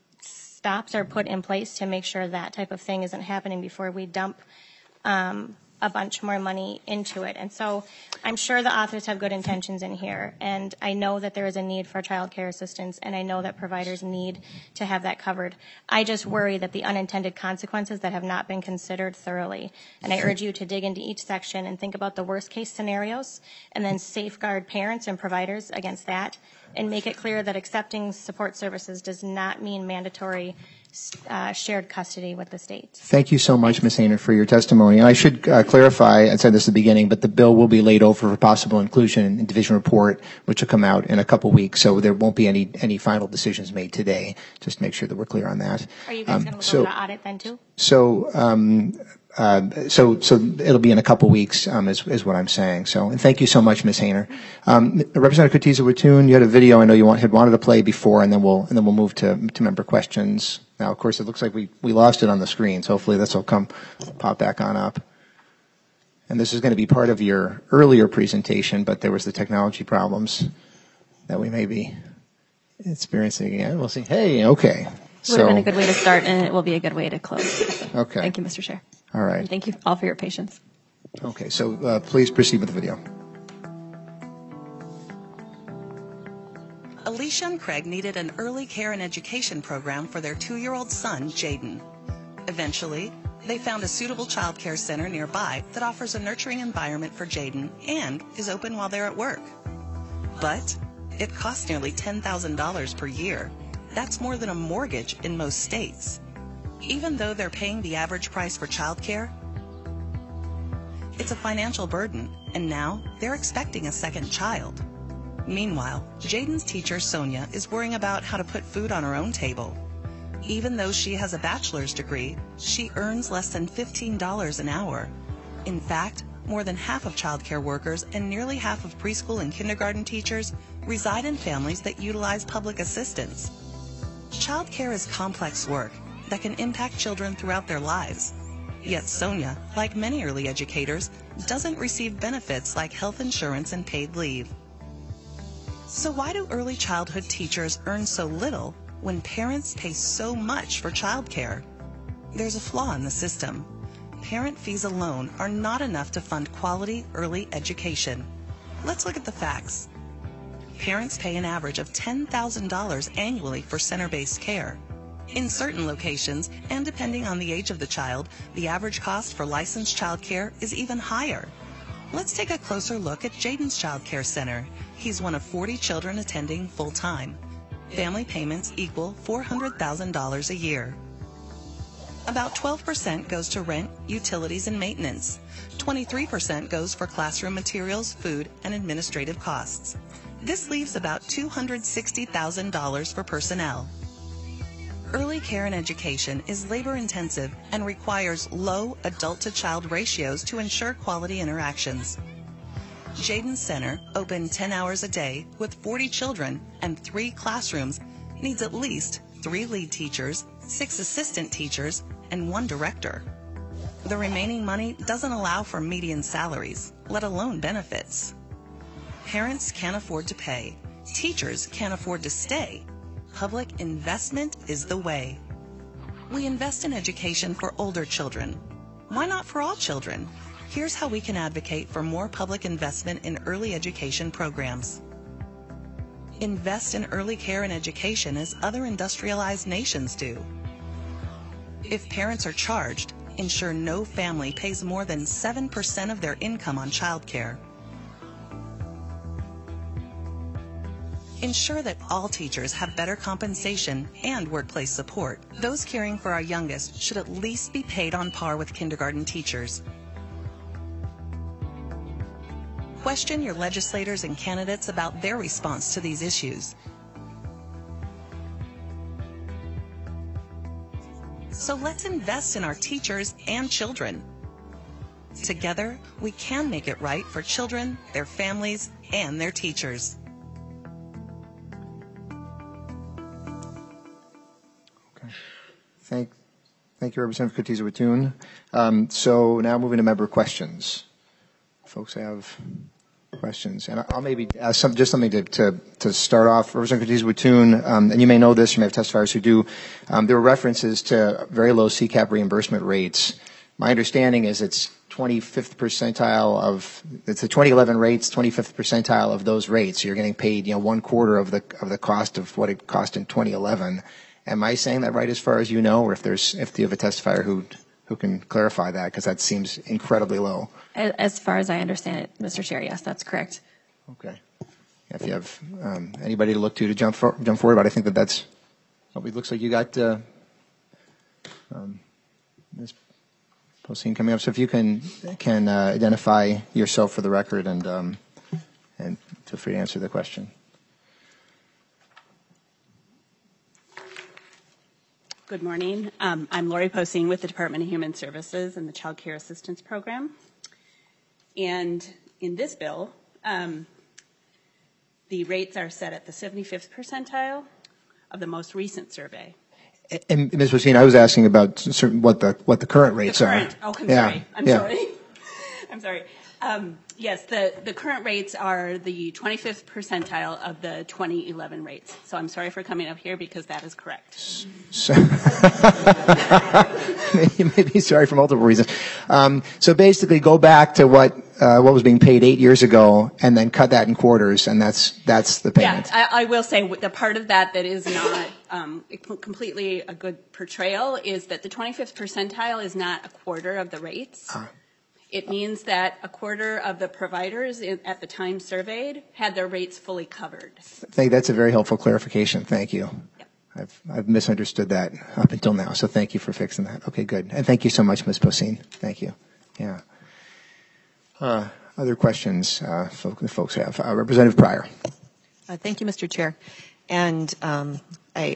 stops are put in place to make sure that type of thing isn't happening before we dump a bunch more money into it. And so I'm sure the authors have good intentions in here, and I know that there is a need for child care assistance, and I know that providers need to have that covered. I just worry that the unintended consequences that have not been considered thoroughly, and I urge you to dig into each section and think about the worst case scenarios, and then safeguard parents and providers against that, and make it clear that accepting support services does not mean mandatory shared custody with the state. Thank you so much, Ms. Hayner, for your testimony. And I should clarify, I said this at the beginning, but the bill will be laid over for possible inclusion in the division report, which will come out in a couple weeks. So there won't be any final decisions made today. Just to make sure that we're clear on that. Are you guys going to go to audit then too? So it'll be in a couple weeks, is what I'm saying. So, and thank you so much, Ms. Hayner. Representative Katiza-Wattoon, you had a video I know you had wanted to play before, and then we'll move to member questions. Now, of course, it looks like we lost it on the screen, so hopefully this will pop back on up. And this is going to be part of your earlier presentation, but there was the technology problems that we may be experiencing again. We'll see. Hey, okay. Would have been a good way to start, and it will be a good way to close. Okay. Thank you, Mr. Chair. All right. And thank you all for your patience. Okay, so please proceed with the video. Alicia and Craig needed an early care and education program for their 2-year-old son, Jaden. Eventually, they found a suitable child care center nearby that offers a nurturing environment for Jaden and is open while they're at work. But it costs nearly $10,000 per year. That's more than a mortgage in most states. Even though they're paying the average price for child care, it's a financial burden, and now they're expecting a second child. Meanwhile, Jaden's teacher, Sonia, is worrying about how to put food on her own table. Even though she has a bachelor's degree, she earns less than $15 an hour. In fact, more than half of child care workers and nearly half of preschool and kindergarten teachers reside in families that utilize public assistance. Child care is complex work that can impact children throughout their lives. Yet Sonia, like many early educators, doesn't receive benefits like health insurance and paid leave. So why do early childhood teachers earn so little when parents pay so much for child care? There's a flaw in the system. Parent fees alone are not enough to fund quality early education. Let's look at the facts. Parents pay an average of $10,000 annually for center-based care. In certain locations, and depending on the age of the child, the average cost for licensed child care is even higher. Let's take a closer look at Jaden's Child Care Center. He's one of 40 children attending full-time. Family payments equal $400,000 a year. About 12% goes to rent, utilities, and maintenance. 23% goes for classroom materials, food, and administrative costs. This leaves about $260,000 for personnel. Early care and education is labor-intensive and requires low adult-to-child ratios to ensure quality interactions. Jaden's Center, open 10 hours a day with 40 children and 3 classrooms, needs at least 3 lead teachers, 6 assistant teachers, and 1 director. The remaining money doesn't allow for median salaries, let alone benefits. Parents can't afford to pay. Teachers can't afford to stay. Public investment is the way. We invest in education for older children. Why not for all children? Here's how we can advocate for more public investment in early education programs. Invest in early care and education as other industrialized nations do. If parents are charged, ensure no family pays more than 7% of their income on child care. Ensure that all teachers have better compensation and workplace support. Those caring for our youngest should at least be paid on par with kindergarten teachers. Question your legislators and candidates about their response to these issues. So let's invest in our teachers and children. Together, we can make it right for children, their families, and their teachers. Thank you, Representative Katiza-Wattoon. So now moving to member questions. Folks have questions, and I'll maybe ask just something to start off. Representative Katiza-Wattoon, and you may know this, you may have testifiers who do. There were references to very low CCAP reimbursement rates. My understanding is it's 25th percentile of, it's the 2011 rates, 25th percentile of those rates. You're getting paid, 1/4 of the cost of what it cost in 2011. Am I saying that right as far as you know, or if you have a testifier who can clarify that, because that seems incredibly low? As far as I understand it, Mr. Chair, yes, that's correct. Okay. If you have anybody to look to jump forward, but I think that's what it looks like. You got Ms. Poseen coming up. So if you can identify yourself for the record and feel free to answer the question. Good morning. I'm Lori Poseen with the Department of Human Services and the Child Care Assistance Program. And in this bill, the rates are set at the 75th percentile of the most recent survey. And Ms. Poseen, I was asking about what the current rates are. Oh, I'm sorry. I'm sorry. Yes, the current rates are the 25th percentile of the 2011 rates. So I'm sorry for coming up here because that is correct. So you may be sorry for multiple reasons. So basically go back to what was being paid 8 years ago and then cut that in quarters, and that's the payment. Yeah, I will say the part of that is not completely a good portrayal is that the 25th percentile is not a quarter of the rates. It means that a quarter of the providers at the time surveyed had their rates fully covered. I think that's a very helpful clarification. Thank you. Yep. I've misunderstood that up until now, so thank you for fixing that. Okay, good. And thank you so much, Ms. Poseen. Thank you. Yeah. Other questions the folks have? Representative Pryor. Thank you, Mr. Chair. And my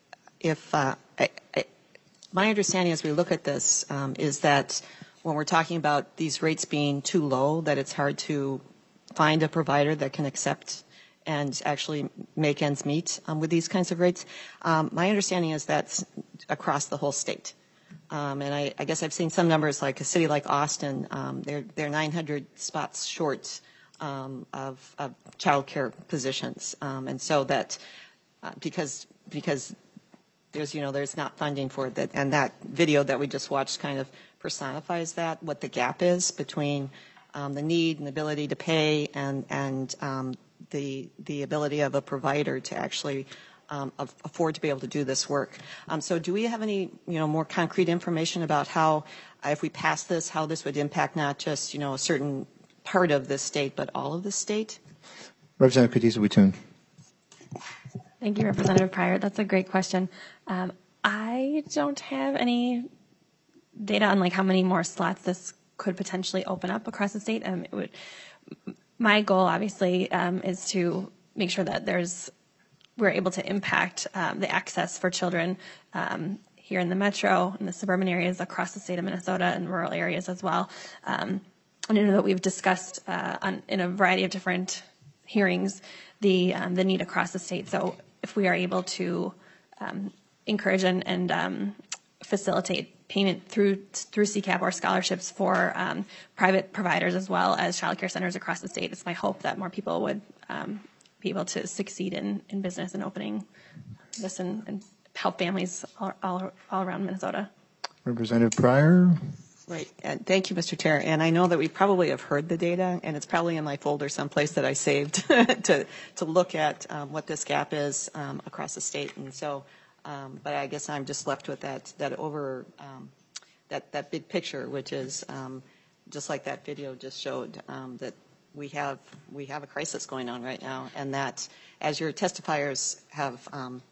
understanding as we look at this is that when we're talking about these rates being too low, that it's hard to find a provider that can accept and actually make ends meet with these kinds of rates. My understanding is that's across the whole state. And I guess I've seen some numbers like a city like Austin, they're 900 spots short of child care positions. And so that because there's not funding for that, and that video that we just watched kind of personifies that, what the gap is between the need and the ability to pay and the ability of a provider to actually afford to be able to do this work. So do we have any more concrete information about how, if we pass this, how this would impact not just a certain part of the state, but all of the state? Representative Khadija-Witoon. Thank you, Representative Pryor. That's a great question. I don't have any data on how many more slots this could potentially open up across the state. My goal, obviously, is to make sure that we're able to impact the access for children here in the metro, in the suburban areas across the state of Minnesota, and rural areas as well. And I know that we've discussed in a variety of different hearings the need across the state. So if we are able to encourage and facilitate payment through CCAP or scholarships for private providers as well as child care centers across the state, it's my hope that more people would be able to succeed in business and opening this and help families all around Minnesota. Representative Pryor. Right. And thank you, Mr. Chair. And I know that we probably have heard the data, and it's probably in my folder someplace that I saved to look at what this gap is across the state. And so, but I guess I'm just left with that big picture, which is just like that video just showed, that we have a crisis going on right now, and that, as your testifiers have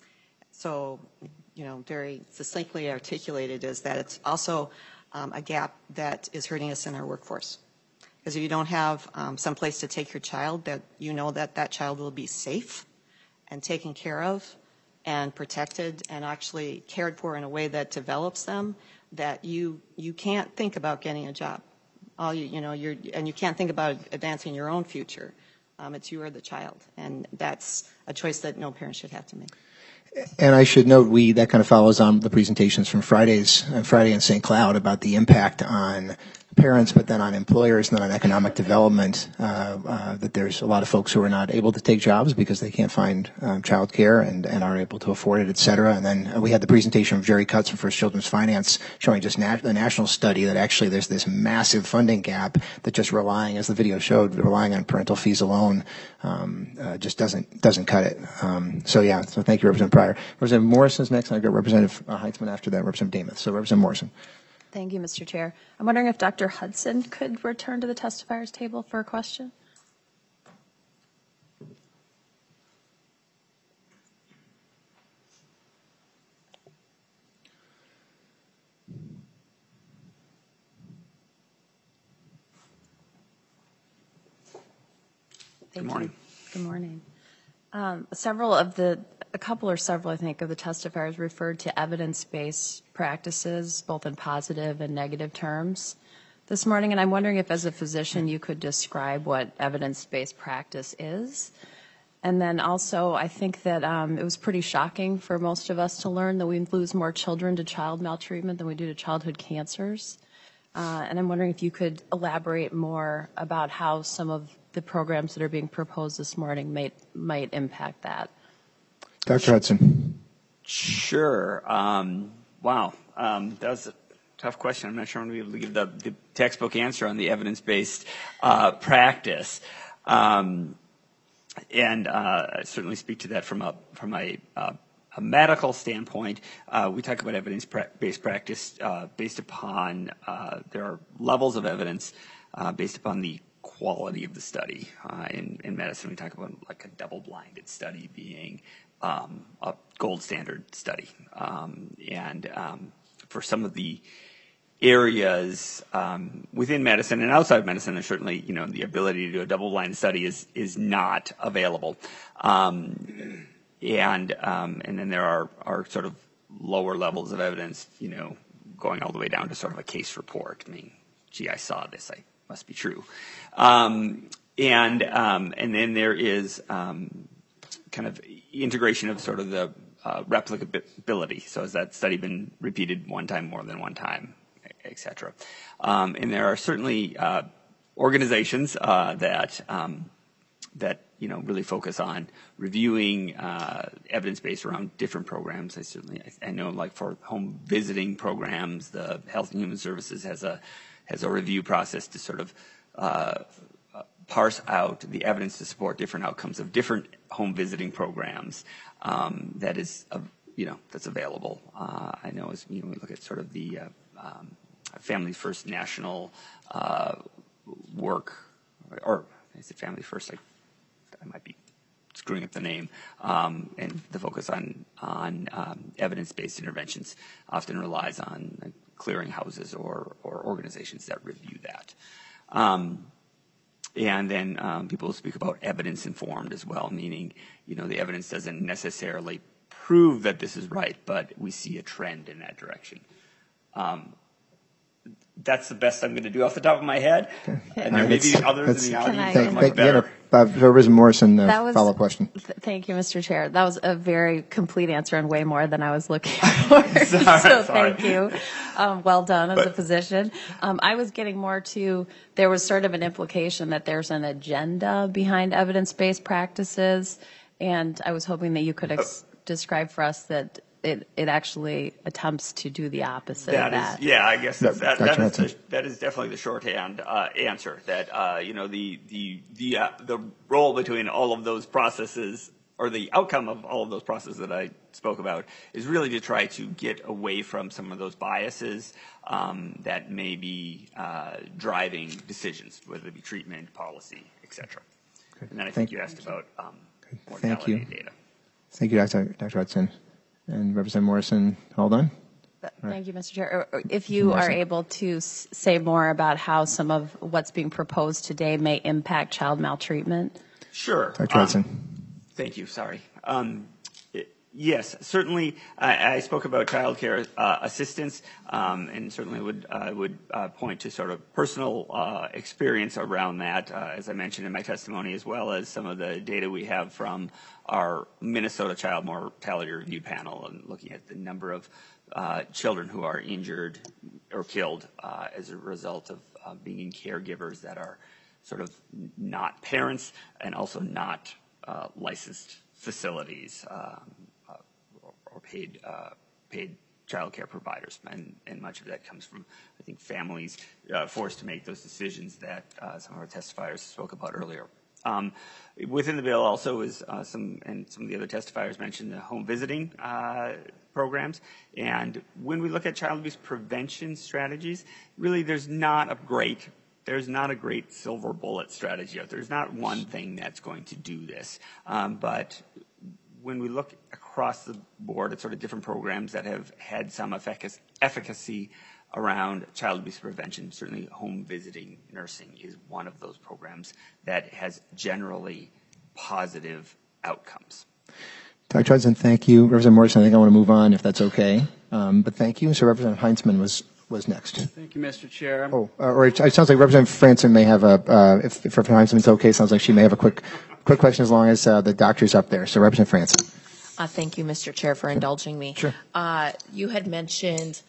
very succinctly articulated, is that it's also a gap that is hurting us in our workforce. Because if you don't have some place to take your child that that child will be safe and taken care of and protected and actually cared for in a way that develops them, that you can't think about getting a job. And you can't think about advancing your own future. It's you or the child, and that's a choice that no parent should have to make. And I should note, that kind of follows on the presentations from Friday in St. Cloud about the impact on parents, but then on employers and then on economic development, that there's a lot of folks who are not able to take jobs because they can't find child care and aren't able to afford it, et cetera. And then we had the presentation of Jerry Cutts from First Children's Finance showing just the national study that actually there's this massive funding gap that just relying, as the video showed, relying on parental fees alone just doesn't cut it. So thank you, Representative Pryor. Representative Morrison is next, and I've got Representative Heitzman after that, Representative Demuth. So Representative Morrison. Thank you, Mr. Chair. I'm wondering if Dr. Hudson could return to the testifiers table for a question. Good morning. Good morning. A couple or several, I think, of the testifiers referred to evidence-based practices, both in positive and negative terms this morning, and I'm wondering if, as a physician, you could describe what evidence-based practice is. And then also, I think that it was pretty shocking for most of us to learn that we lose more children to child maltreatment than we do to childhood cancers. And I'm wondering if you could elaborate more about how some of the programs that are being proposed this morning might impact that. Dr. Hudson. Sure. Wow. That was a tough question. I'm not sure I'm going to be able to give the textbook answer on the evidence-based practice. And I certainly speak to that from a medical standpoint. We talk about evidence-based practice based upon there are levels of evidence based upon the quality of the study. In medicine, we talk about like a double-blinded study being a gold standard study. And for some of the areas within medicine and outside medicine, there's certainly, the ability to do a double-blind study is not available. And then there are sort of lower levels of evidence, going all the way down to sort of a case report. I mean, gee, I saw this, I must be true. And then there is kind of integration of sort of the replicability. So has that study been repeated one time, more than one time, et cetera. And there are certainly organizations that really focus on reviewing evidence-based around different programs. I know, like for home visiting programs, the Health and Human Services has a review process to sort of parse out the evidence to support different outcomes of different home visiting programs that's available. I know as we look at sort of the Family First National work, or is it Family First? I might be screwing up the name, and the focus on evidence-based interventions often relies on clearinghouses or organizations that review that. And then people speak about evidence-informed as well, meaning, the evidence doesn't necessarily prove that this is right, but we see a trend in that direction. That's the best I'm going to do off the top of my head. And there may be others in the audience that are much better. Representative Morrison, follow-up question. Thank you, Mr. Chair. That was a very complete answer and way more than I was looking for. Sorry. Thank you. Well done as a physician. I was getting more to, there was sort of an implication that there's an agenda behind evidence-based practices, and I was hoping that you could describe for us that it actually attempts to do the opposite of that. I guess that is definitely the shorthand answer. That the role between all of those processes, or the outcome of all of those processes that I spoke about, is really to try to get away from some of those biases that may be driving decisions, whether it be treatment, policy, et cetera. And then I think you asked about mortality data. Thank you, Dr. Hudson. And Representative Morrison, all done? Thank you, Mr. Chair. If you are able to say more about how some of what's being proposed today may impact child maltreatment. Sure. Dr. Hudson. Thank you. Sorry. Yes, certainly. I spoke about childcare assistance, and certainly would point to sort of personal experience around that, as I mentioned in my testimony, as well as some of the data we have from our Minnesota Child Mortality Review Panel, and looking at the number of children who are injured or killed as a result of being caregivers that are sort of not parents and also not licensed facilities. Or paid child care providers, and much of that comes from, I think, families forced to make those decisions that some of our testifiers spoke about earlier. Within the bill also is some of the other testifiers mentioned the home visiting programs, and when we look at child abuse prevention strategies, really there's not a great silver bullet strategy out there. There's not one thing that's going to do this, but when we look across the board at sort of different programs that have had some efficacy around child abuse prevention, certainly home visiting nursing is one of those programs that has generally positive outcomes. Dr. Hudson, thank you. Representative Morrison, I think I want to move on if that's okay. But thank you. So Representative Heinzman was next. Thank you, Mr. Chair. Or it sounds like Representative Franson may have if Representative Heinzman's okay, it sounds like she may have a quick question as long as the doctor's up there. So Representative Franson. Thank you, Mr. Chair, for indulging me. Sure. You had mentioned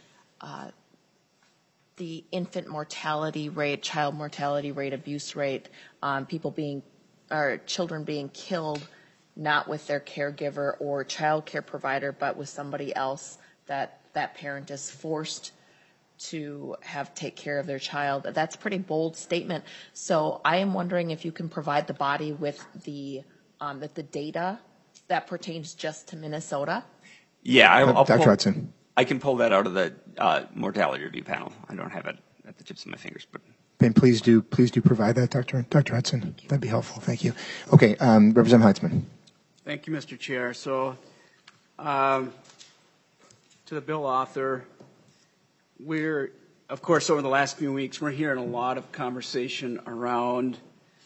the infant mortality rate, child mortality rate, abuse rate, children being killed not with their caregiver or child care provider, but with somebody else that parent is forced to take care of their child. That's a pretty bold statement. So I am wondering if you can provide the body with the data that pertains just to Minnesota. Yeah, Dr. Hudson. I can pull that out of the mortality review panel. I don't have it at the tips of my fingers, but. Ben, please do provide that, Dr. Hudson. That'd be helpful. Thank you. Okay, Representative Heinzman. Thank you, Mr. Chair. So, to the bill author, we're, of course, over the last few weeks, we're hearing a lot of conversation around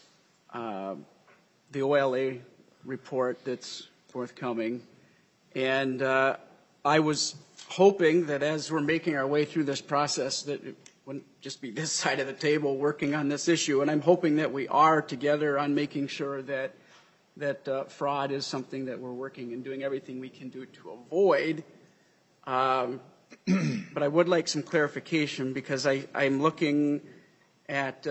the OLA report that's forthcoming. And I was hoping that as we're making our way through this process, that it wouldn't just be this side of the table working on this issue. And I'm hoping that we are together on making sure that fraud is something that we're working and doing everything we can do to avoid. But I would like some clarification because I'm looking at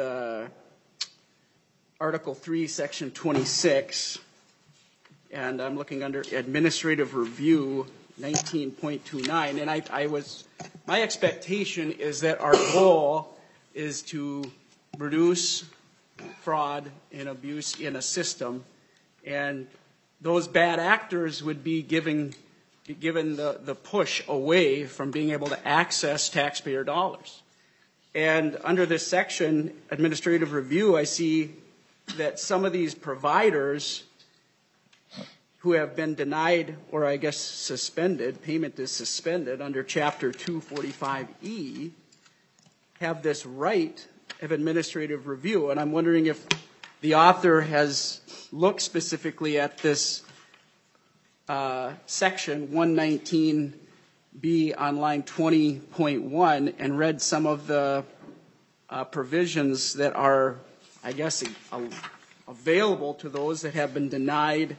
Article 3, Section 26, and I'm looking under Administrative Review 19.29, and my expectation is that our goal is to reduce fraud and abuse in a system, and those bad actors would be given the push away from being able to access taxpayer dollars. And under this section, Administrative Review, I see that some of these providers who have been denied, or I guess suspended, payment is suspended under Chapter 245E, have this right of administrative review. And I'm wondering if the author has looked specifically at this section 119B on line 20.1 and read some of the provisions that are, I guess, available to those that have been denied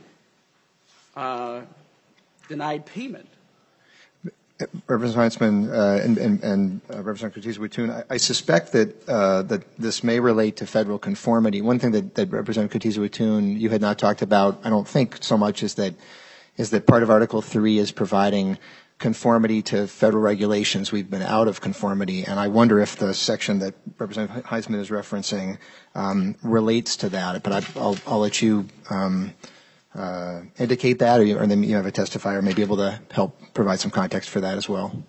payment. Representative Heinzman and Representative Katiza-Wittoon, I suspect that this may relate to federal conformity. One thing that Representative Katiza-Wittoon you had not talked about, I don't think so much, is that part of Article 3 is providing conformity to federal regulations. We've been out of conformity, and I wonder if the section that Representative Heinzman is referencing relates to that. But I'll let you indicate that, or then you have a testifier may be able to help provide some context for that as well.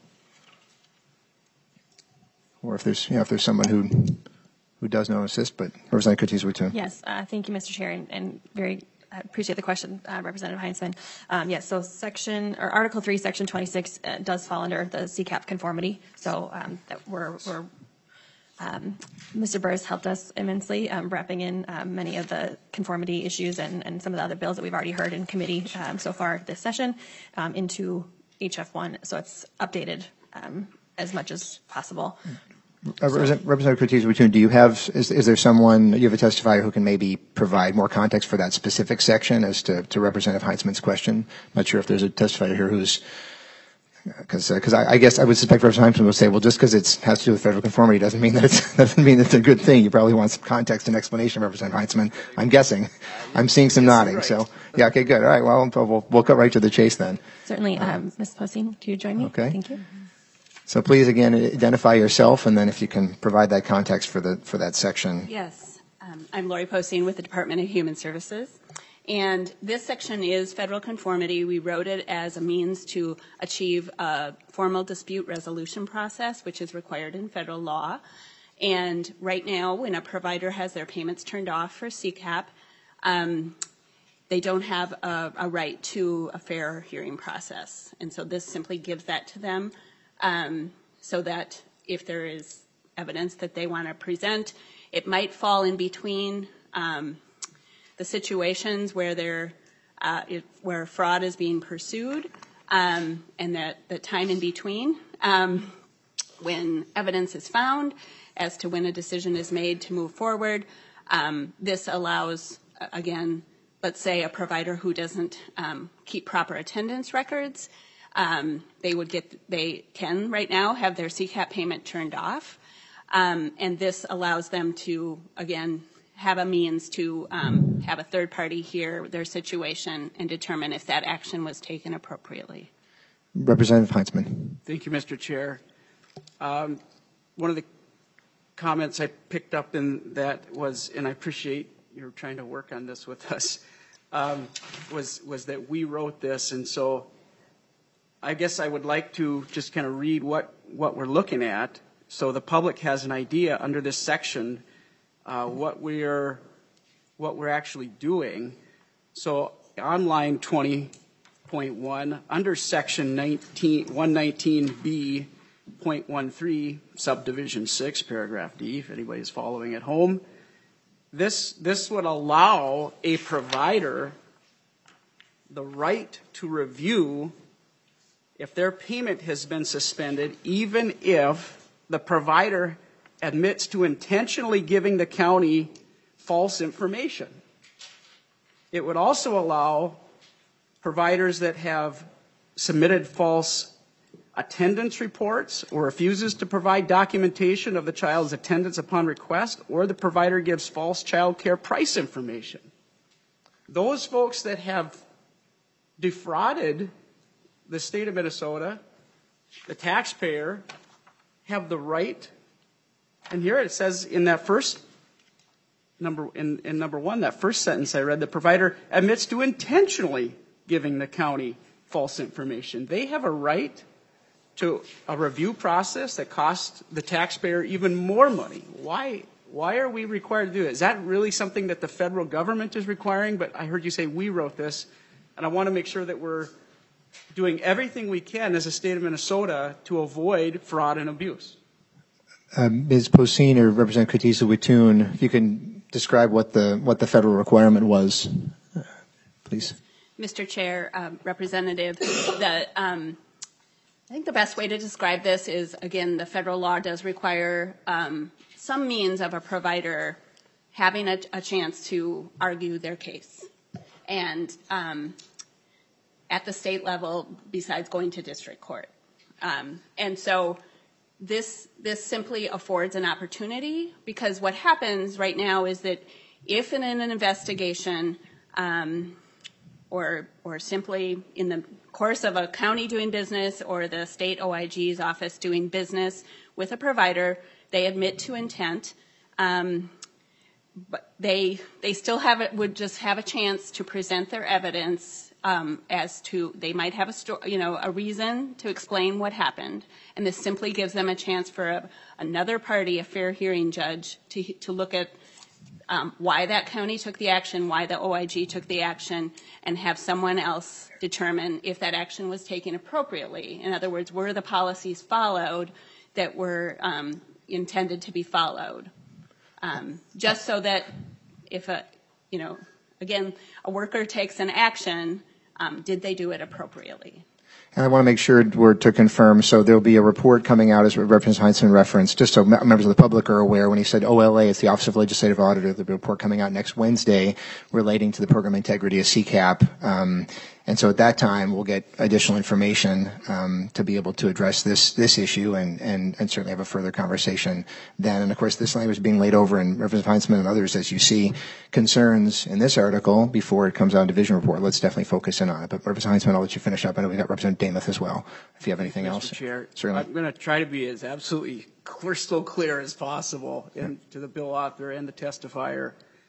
Or if there's someone who does know, assist, but Representative Katiza-Wittoon. Yes, thank you, Mr. Chair, and I appreciate the question, Representative Heinzman. Yes, so Article 3, Section 26 does fall under the CCAP conformity. So that we're Mr. Burris helped us immensely, wrapping in many of the conformity issues and some of the other bills that we've already heard in committee so far this session into HF1, so it's updated as much as possible. Representative Cortez-Watun, do you have, is there someone, you have a testifier who can maybe provide more context for that specific section as to Representative Heitzman's question? I'm not sure if there's a testifier here who's, because I guess I would suspect Representative Heitzman will say, well, just because it has to do with federal conformity doesn't mean that it's a good thing. You probably want some context and explanation, Representative Heitzman. I'm guessing. I'm seeing some nodding. Right. So, yeah, okay, good. All right, well, we'll cut right to the chase then. Certainly. Ms. Poseen, do you join me? Okay. Thank you. So please, again, identify yourself, and then if you can provide that context for that section. Yes. I'm Lori Poseen with the Department of Human Services. And this section is federal conformity. We wrote it as a means to achieve a formal dispute resolution process, which is required in federal law. And right now, when a provider has their payments turned off for CCAP, they don't have a right to a fair hearing process. And so this simply gives that to them. So that if there is evidence that they want to present, it might fall in between the situations where where fraud is being pursued, and that the time in between when evidence is found as to when a decision is made to move forward. This allows, again, let's say a provider who doesn't keep proper attendance records. They can right now have their CCAP payment turned off, and this allows them to, again, have a means to have a third party hear their situation and determine if that action was taken appropriately. Representative Heitzman. Thank you, Mr. Chair. One of the comments I picked up in that was, and I appreciate you're trying to work on this with us, was that we wrote this, and so I guess I would like to just kind of read what we're looking at so the public has an idea under this section what we're actually doing. So on line 20.1, under section 119B.13, subdivision 6, paragraph D, if anybody's following at home, this would allow a provider the right to review if their payment has been suspended, even if the provider admits to intentionally giving the county false information. It would also allow providers that have submitted false attendance reports or refuses to provide documentation of the child's attendance upon request, or the provider gives false child care price information. Those folks that have defrauded the state of Minnesota, the taxpayer, have the right, and here it says in that first number one, that first sentence I read, the provider admits to intentionally giving the county false information. They have a right to a review process that costs the taxpayer even more money. Why are we required to do it? Is that really something that the federal government is requiring? But I heard you say we wrote this, and I want to make sure that we're doing everything we can as a state of Minnesota to avoid fraud and abuse. Ms. Poseen or Representative Cortez-Watun, if you can describe what the federal requirement was, please. Mr. Chair, Representative, I think the best way to describe this is, again, the federal law does require some means of a provider having a chance to argue their case. And at the state level, besides going to district court. And so this simply affords an opportunity, because what happens right now is that if in an investigation or simply in the course of a county doing business or the state OIG's office doing business with a provider, they admit to intent, but they still would just have a chance to present their evidence as to, they might have a reason to explain what happened, and this simply gives them a chance for another party, a fair hearing judge, to look at why that county took the action, why the OIG took the action, and have someone else determine if that action was taken appropriately. In other words, were the policies followed that were intended to be followed. Just so that if again, a worker takes an action, did they do it appropriately? And I want to make sure to confirm, so there'll be a report coming out, as Representative Heinzman referenced, just so members of the public are aware, when he said OLA, it's the Office of Legislative Auditor, there'll be a report coming out next Wednesday relating to the program integrity of CCAP. And so at that time, we'll get additional information to be able to address this issue and certainly have a further conversation then. And of course, this language is being laid over, and Representative Heinzman and others, as you see concerns in this article before it comes out in division report, let's definitely focus in on it. But Representative Heinzman, I'll let you finish up. I know we've got Representative Damuth as well, if you have anything else. Mr. Chair, certainly. I'm going to try to be as absolutely crystal clear as possible to the bill author and the testifier.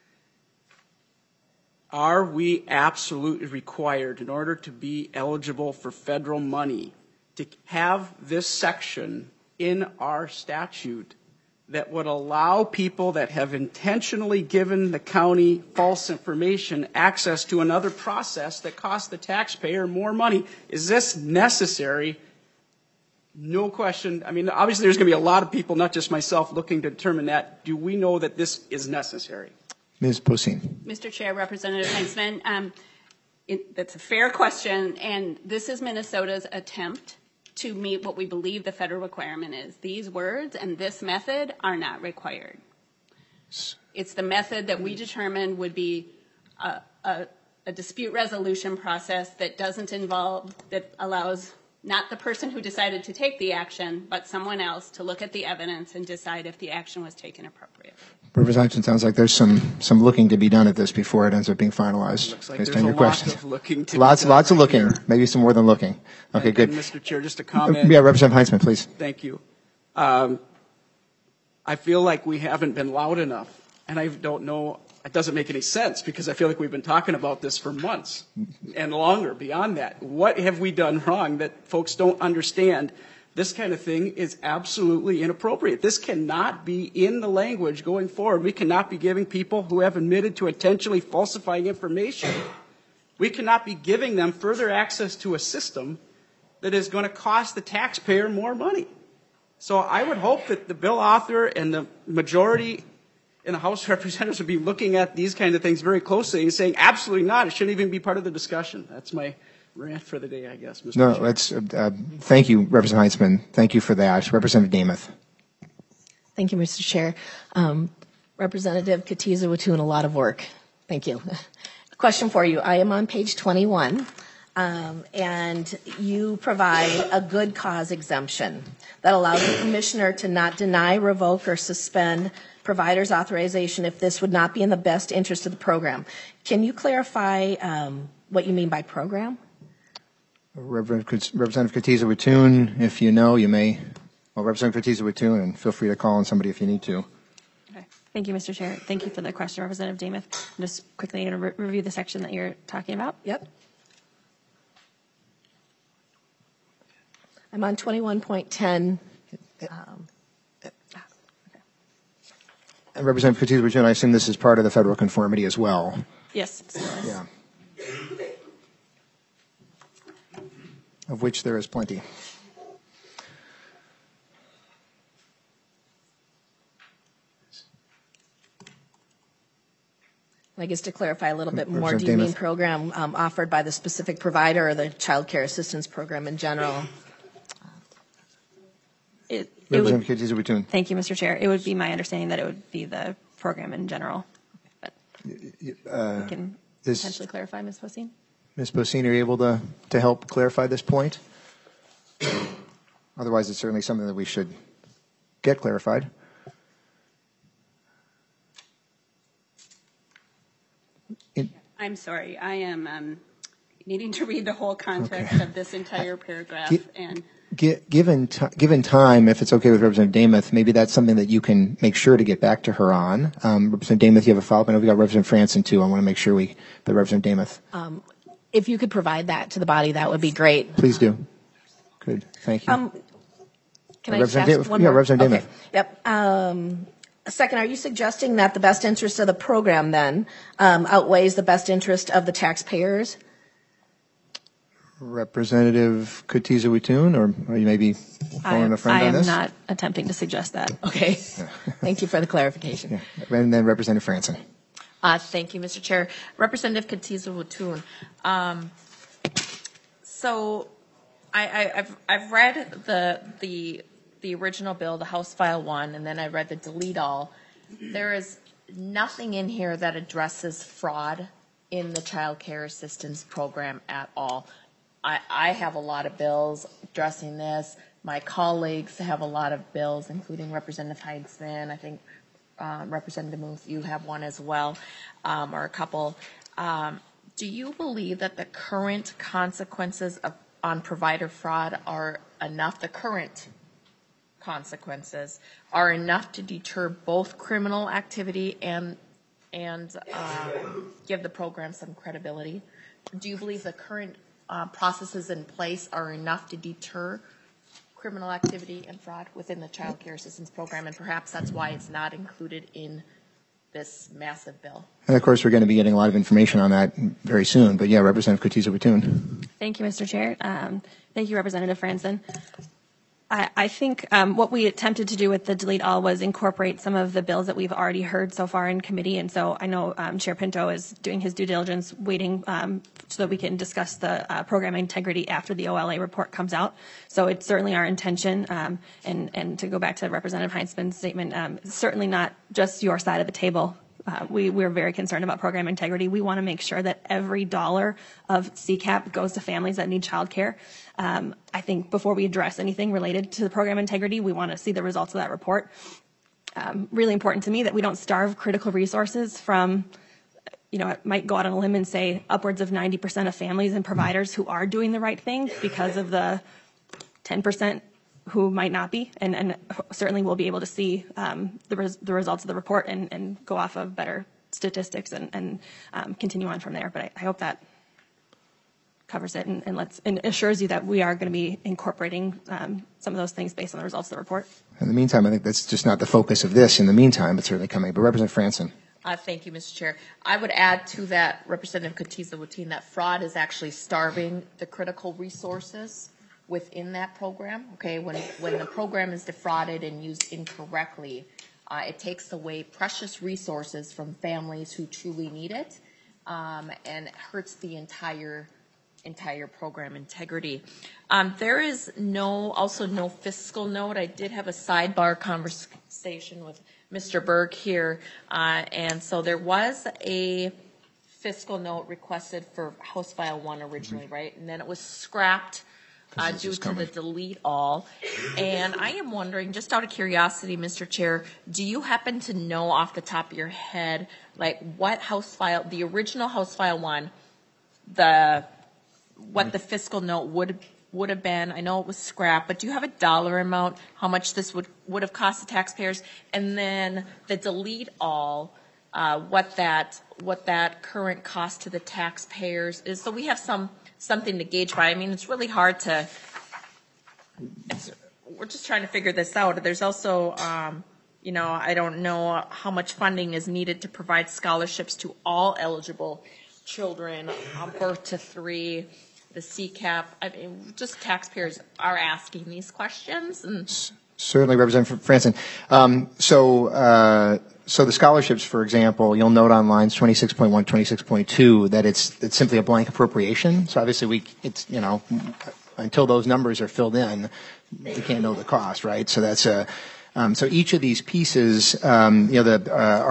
Are we absolutely required, in order to be eligible for federal money, to have this section in our statute that would allow people that have intentionally given the county false information access to another process that costs the taxpayer more money? Is this necessary? No question. I mean, obviously there's going to be a lot of people, not just myself, looking to determine that. Do we know that this is necessary? Ms. Possin. Mr. Chair, Representative Heinzman, that's a fair question, and this is Minnesota's attempt to meet what we believe the federal requirement is. These words and this method are not required. It's the method that we determined would be a dispute resolution process that doesn't involve, that allows not the person who decided to take the action, but someone else to look at the evidence and decide if the action was taken appropriately. Representative, it sounds like there's some looking to be done at this before it ends up being finalized. Looks like based there's on a your lot questions. of looking to Lots be done of right looking, here. maybe some more than looking. Okay, And good. Mr. Chair, just a comment. Yeah, Representative Heinzman, please. Thank you. I feel like we haven't been loud enough, and I don't know, it doesn't make any sense, because I feel like we've been talking about this for months and longer beyond that. What have we done wrong that folks don't understand? This kind of thing is absolutely inappropriate. This cannot be in the language going forward. We cannot be giving people who have admitted to intentionally falsifying information, we cannot be giving them further access to a system that is going to cost the taxpayer more money. So I would hope that the bill author and the majority in the House of Representatives would be looking at these kinds of things very closely and saying, absolutely not, it shouldn't even be part of the discussion. That's my rant for the day, I guess, Mr. No, Chair. that's, thank you, Representative Heinzman. Thank you for that. Representative Damuth. Thank you, Mr. Chair. Representative Katiza-Watun, a lot of work. Thank you. Question for you. I am on page 21, and you provide a good cause exemption that allows the commissioner to not deny, revoke, or suspend provider's authorization if this would not be in the best interest of the program. Can you clarify what you mean by program? Representative Katiza-Watun, if you know, you may. Well, Representative Katiza-Watun, and feel free to call on somebody if you need to. Okay. Thank you, Mr. Chair. Thank you for the question, Representative Damuth. I'm just quickly going to review the section that you're talking about. Yep. I'm on 21.10. And Representative Katiza-Watun, I assume this is part of the federal conformity as well. Yes. Yeah. Of which there is plenty. I guess to clarify a little bit more, do Representative you mean Damuth. program offered by the specific provider or the child care assistance program in general? Representative Katiza-Watun. Thank you, Mr. Chair. It would be my understanding that it would be the program in general. But we can potentially clarify, Ms. Possin. Ms. Possin, are you able to help clarify this point? Otherwise, it's certainly something that we should get clarified. I'm sorry. I am needing to read the whole context of this entire paragraph. And Given time, if it's okay with Representative Damuth, maybe that's something that you can make sure to get back to her on. Representative Damuth, you have a follow-up. I know we got Representative Franson too. I want to make sure but Representative Damuth. If you could provide that to the body, that would be great. Please do. Good. Thank you. Can I just ask one yeah, more? Representative Damuth. Yep. Second, are you suggesting that the best interest of the program then outweighs the best interest of the taxpayers? Representative Katiza-Watun, or are you maybe following a friend on this? I am not attempting to suggest that. Okay. Thank you for the clarification. Yeah. And then Representative Franson. Thank you, Mr. Chair. Representative Katiza-Watun. So I've read the original bill, the House File 1, and then I read the delete all. There is nothing in here that addresses fraud in the child care assistance program at all. I have a lot of bills addressing this. My colleagues have a lot of bills, including Representative Heidsman. I think Representative Muth, you have one as well, or a couple. Do you believe that the current consequences on provider fraud are enough, the current consequences are enough to deter both criminal activity and give the program some credibility? Do you believe the current processes in place are enough to deter criminal activity and fraud within the child care assistance program, and perhaps that's why it's not included in this massive bill? And of course, we're going to be getting a lot of information on that very soon. But yeah, Representative Katiza-Watun. Thank you, Mr. Chair. Thank you, Representative Franson. I think what we attempted to do with the delete all was incorporate some of the bills that we've already heard so far in committee. And so I know Chair Pinto is doing his due diligence, waiting so that we can discuss the program integrity after the OLA report comes out. So it's certainly our intention, and to go back to Representative Heidsman's statement, certainly not just your side of the table. We're very concerned about program integrity. We want to make sure that every dollar of CCAP goes to families that need child care. I think before we address anything related to the program integrity, we want to see the results of that report. Really important to me that we don't starve critical resources from, I might go out on a limb and say upwards of 90% of families and providers who are doing the right thing because of the 10% who might not be, and certainly we'll be able to see the results of the report and go off of better statistics and continue on from there. But I hope that covers it and assures you that we are going to be incorporating some of those things based on the results of the report. In the meantime, I think that's just not the focus of this in the meantime, but certainly coming. But Representative Franson. Thank you, Mr. Chair. I would add to that, Representative Katiza-Watun, that fraud is actually starving the critical resources within that program. Okay, when the program is defrauded and used incorrectly, it takes away precious resources from families who truly need it, and hurts the entire program integrity. There is also no fiscal note. I did have a sidebar conversation with Mr. Berg here, and so there was a fiscal note requested for House File 1 originally, right? And then it was scrapped due to the delete all. And I am wondering, just out of curiosity, Mr. Chair, do you happen to know off the top of your head, like what House File, the original House File 1, what the fiscal note would have been? I know it was scrapped, but do you have a dollar amount, how much this would have cost the taxpayers? And then the delete all, what that current cost to the taxpayers is, so we have something to gauge by. I mean, it's really hard to, we're just trying to figure this out. There's also, I don't know how much funding is needed to provide scholarships to all eligible children, birth to 3, the CCAP. I mean, just taxpayers are asking these questions. And certainly, Representative Franson. So the scholarships, for example, you'll note on lines 26.1, 26.2 that it's simply a blank appropriation. So obviously until those numbers are filled in, we can't know the cost, right? So that's so each of these pieces, the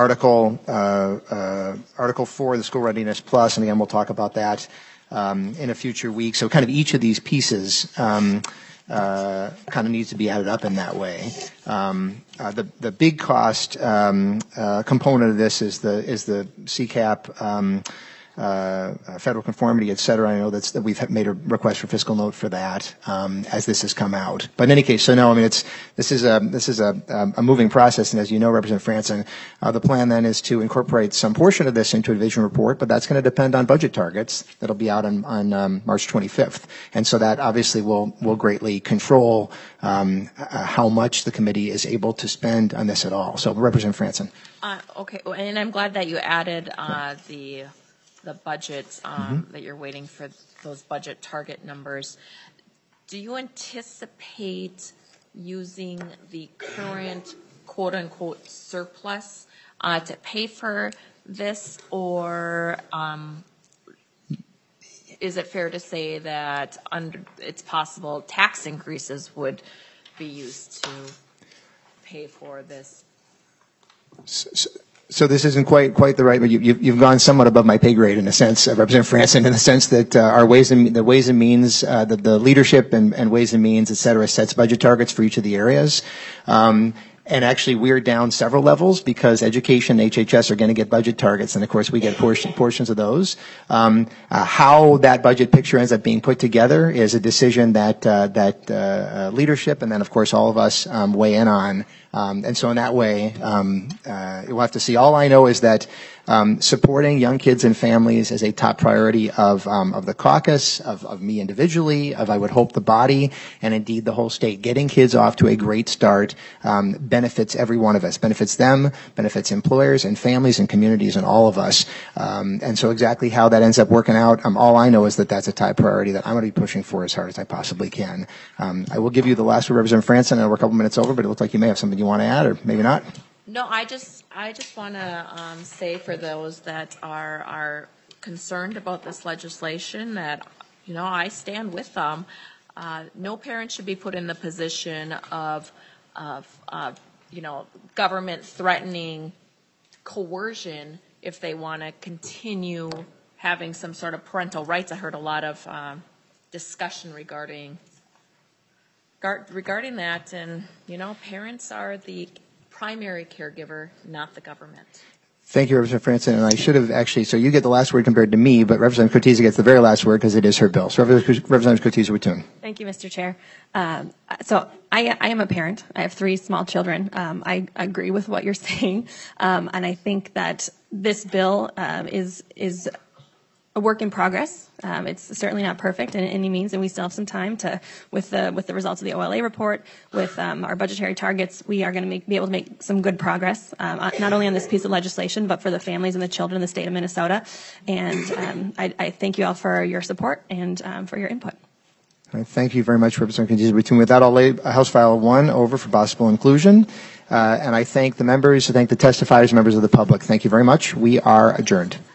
Article 4, the School Readiness Plus, and again, we'll talk about that in a future week. So kind of each of these pieces kind of needs to be added up in that way. The big cost component of this is the CCAP, federal conformity, et cetera. I know that we've made a request for fiscal note for that as this has come out. But in any case, so no, I mean this is a moving process, and as you know, Representative Franson, the plan then is to incorporate some portion of this into a division report, but that's going to depend on budget targets that'll be out on March 25th, and so that obviously will greatly control how much the committee is able to spend on this at all. So, Representative Franson. Okay, and I'm glad that you added the budget that you're waiting for those budget target numbers. Do you anticipate using the current quote-unquote surplus to pay for this, or is it fair to say that it's possible tax increases would be used to pay for this? So this isn't quite the right, but you've gone somewhat above my pay grade in a sense, Representative Franson, in the sense that our the Ways and Means, the leadership and Ways and Means, et cetera, sets budget targets for each of the areas. And actually, we're down several levels because education and HHS are going to get budget targets, and of course, we get portions of those. How that budget picture ends up being put together is a decision that leadership and then, of course, all of us weigh in on. And so in that way, we'll have to see. All I know is that supporting young kids and families is a top priority of the caucus, of me individually, of I would hope the body, and indeed the whole state. Getting kids off to a great start benefits every one of us, benefits them, benefits employers and families and communities and all of us. And so exactly how that ends up working out, all I know is that that's a top priority that I'm going to be pushing for as hard as I possibly can. I will give you the last word, Representative Franson, and we're a couple minutes over, but it looks like you may have something you want to add, or maybe not. No, I just want to say for those that are concerned about this legislation that, I stand with them. No parent should be put in the position of government threatening coercion if they want to continue having some sort of parental rights. I heard a lot of discussion regarding that, and parents are the primary caregiver, not the government. Thank you, Representative Franson. And I should have actually, so you get the last word compared to me, but Representative Cortese gets the very last word because it is her bill. So Representative Cortese-Witthuhn. Thank you, Mr. Chair. So I am a parent. I have 3 small children. I agree with what you're saying. And I think that this bill is a work in progress. It's certainly not perfect in any means, and we still have some time to, with the results of the OLA report, with our budgetary targets, we are going to be able to make some good progress, not only on this piece of legislation, but for the families and the children in the state of Minnesota. And I thank you all for your support and for your input. All right, thank you very much, Representative Cortese-Witthuhn. With that, I'll lay House File 1 over for possible inclusion. And I thank the members, I thank the testifiers, members of the public. Thank you very much. We are adjourned.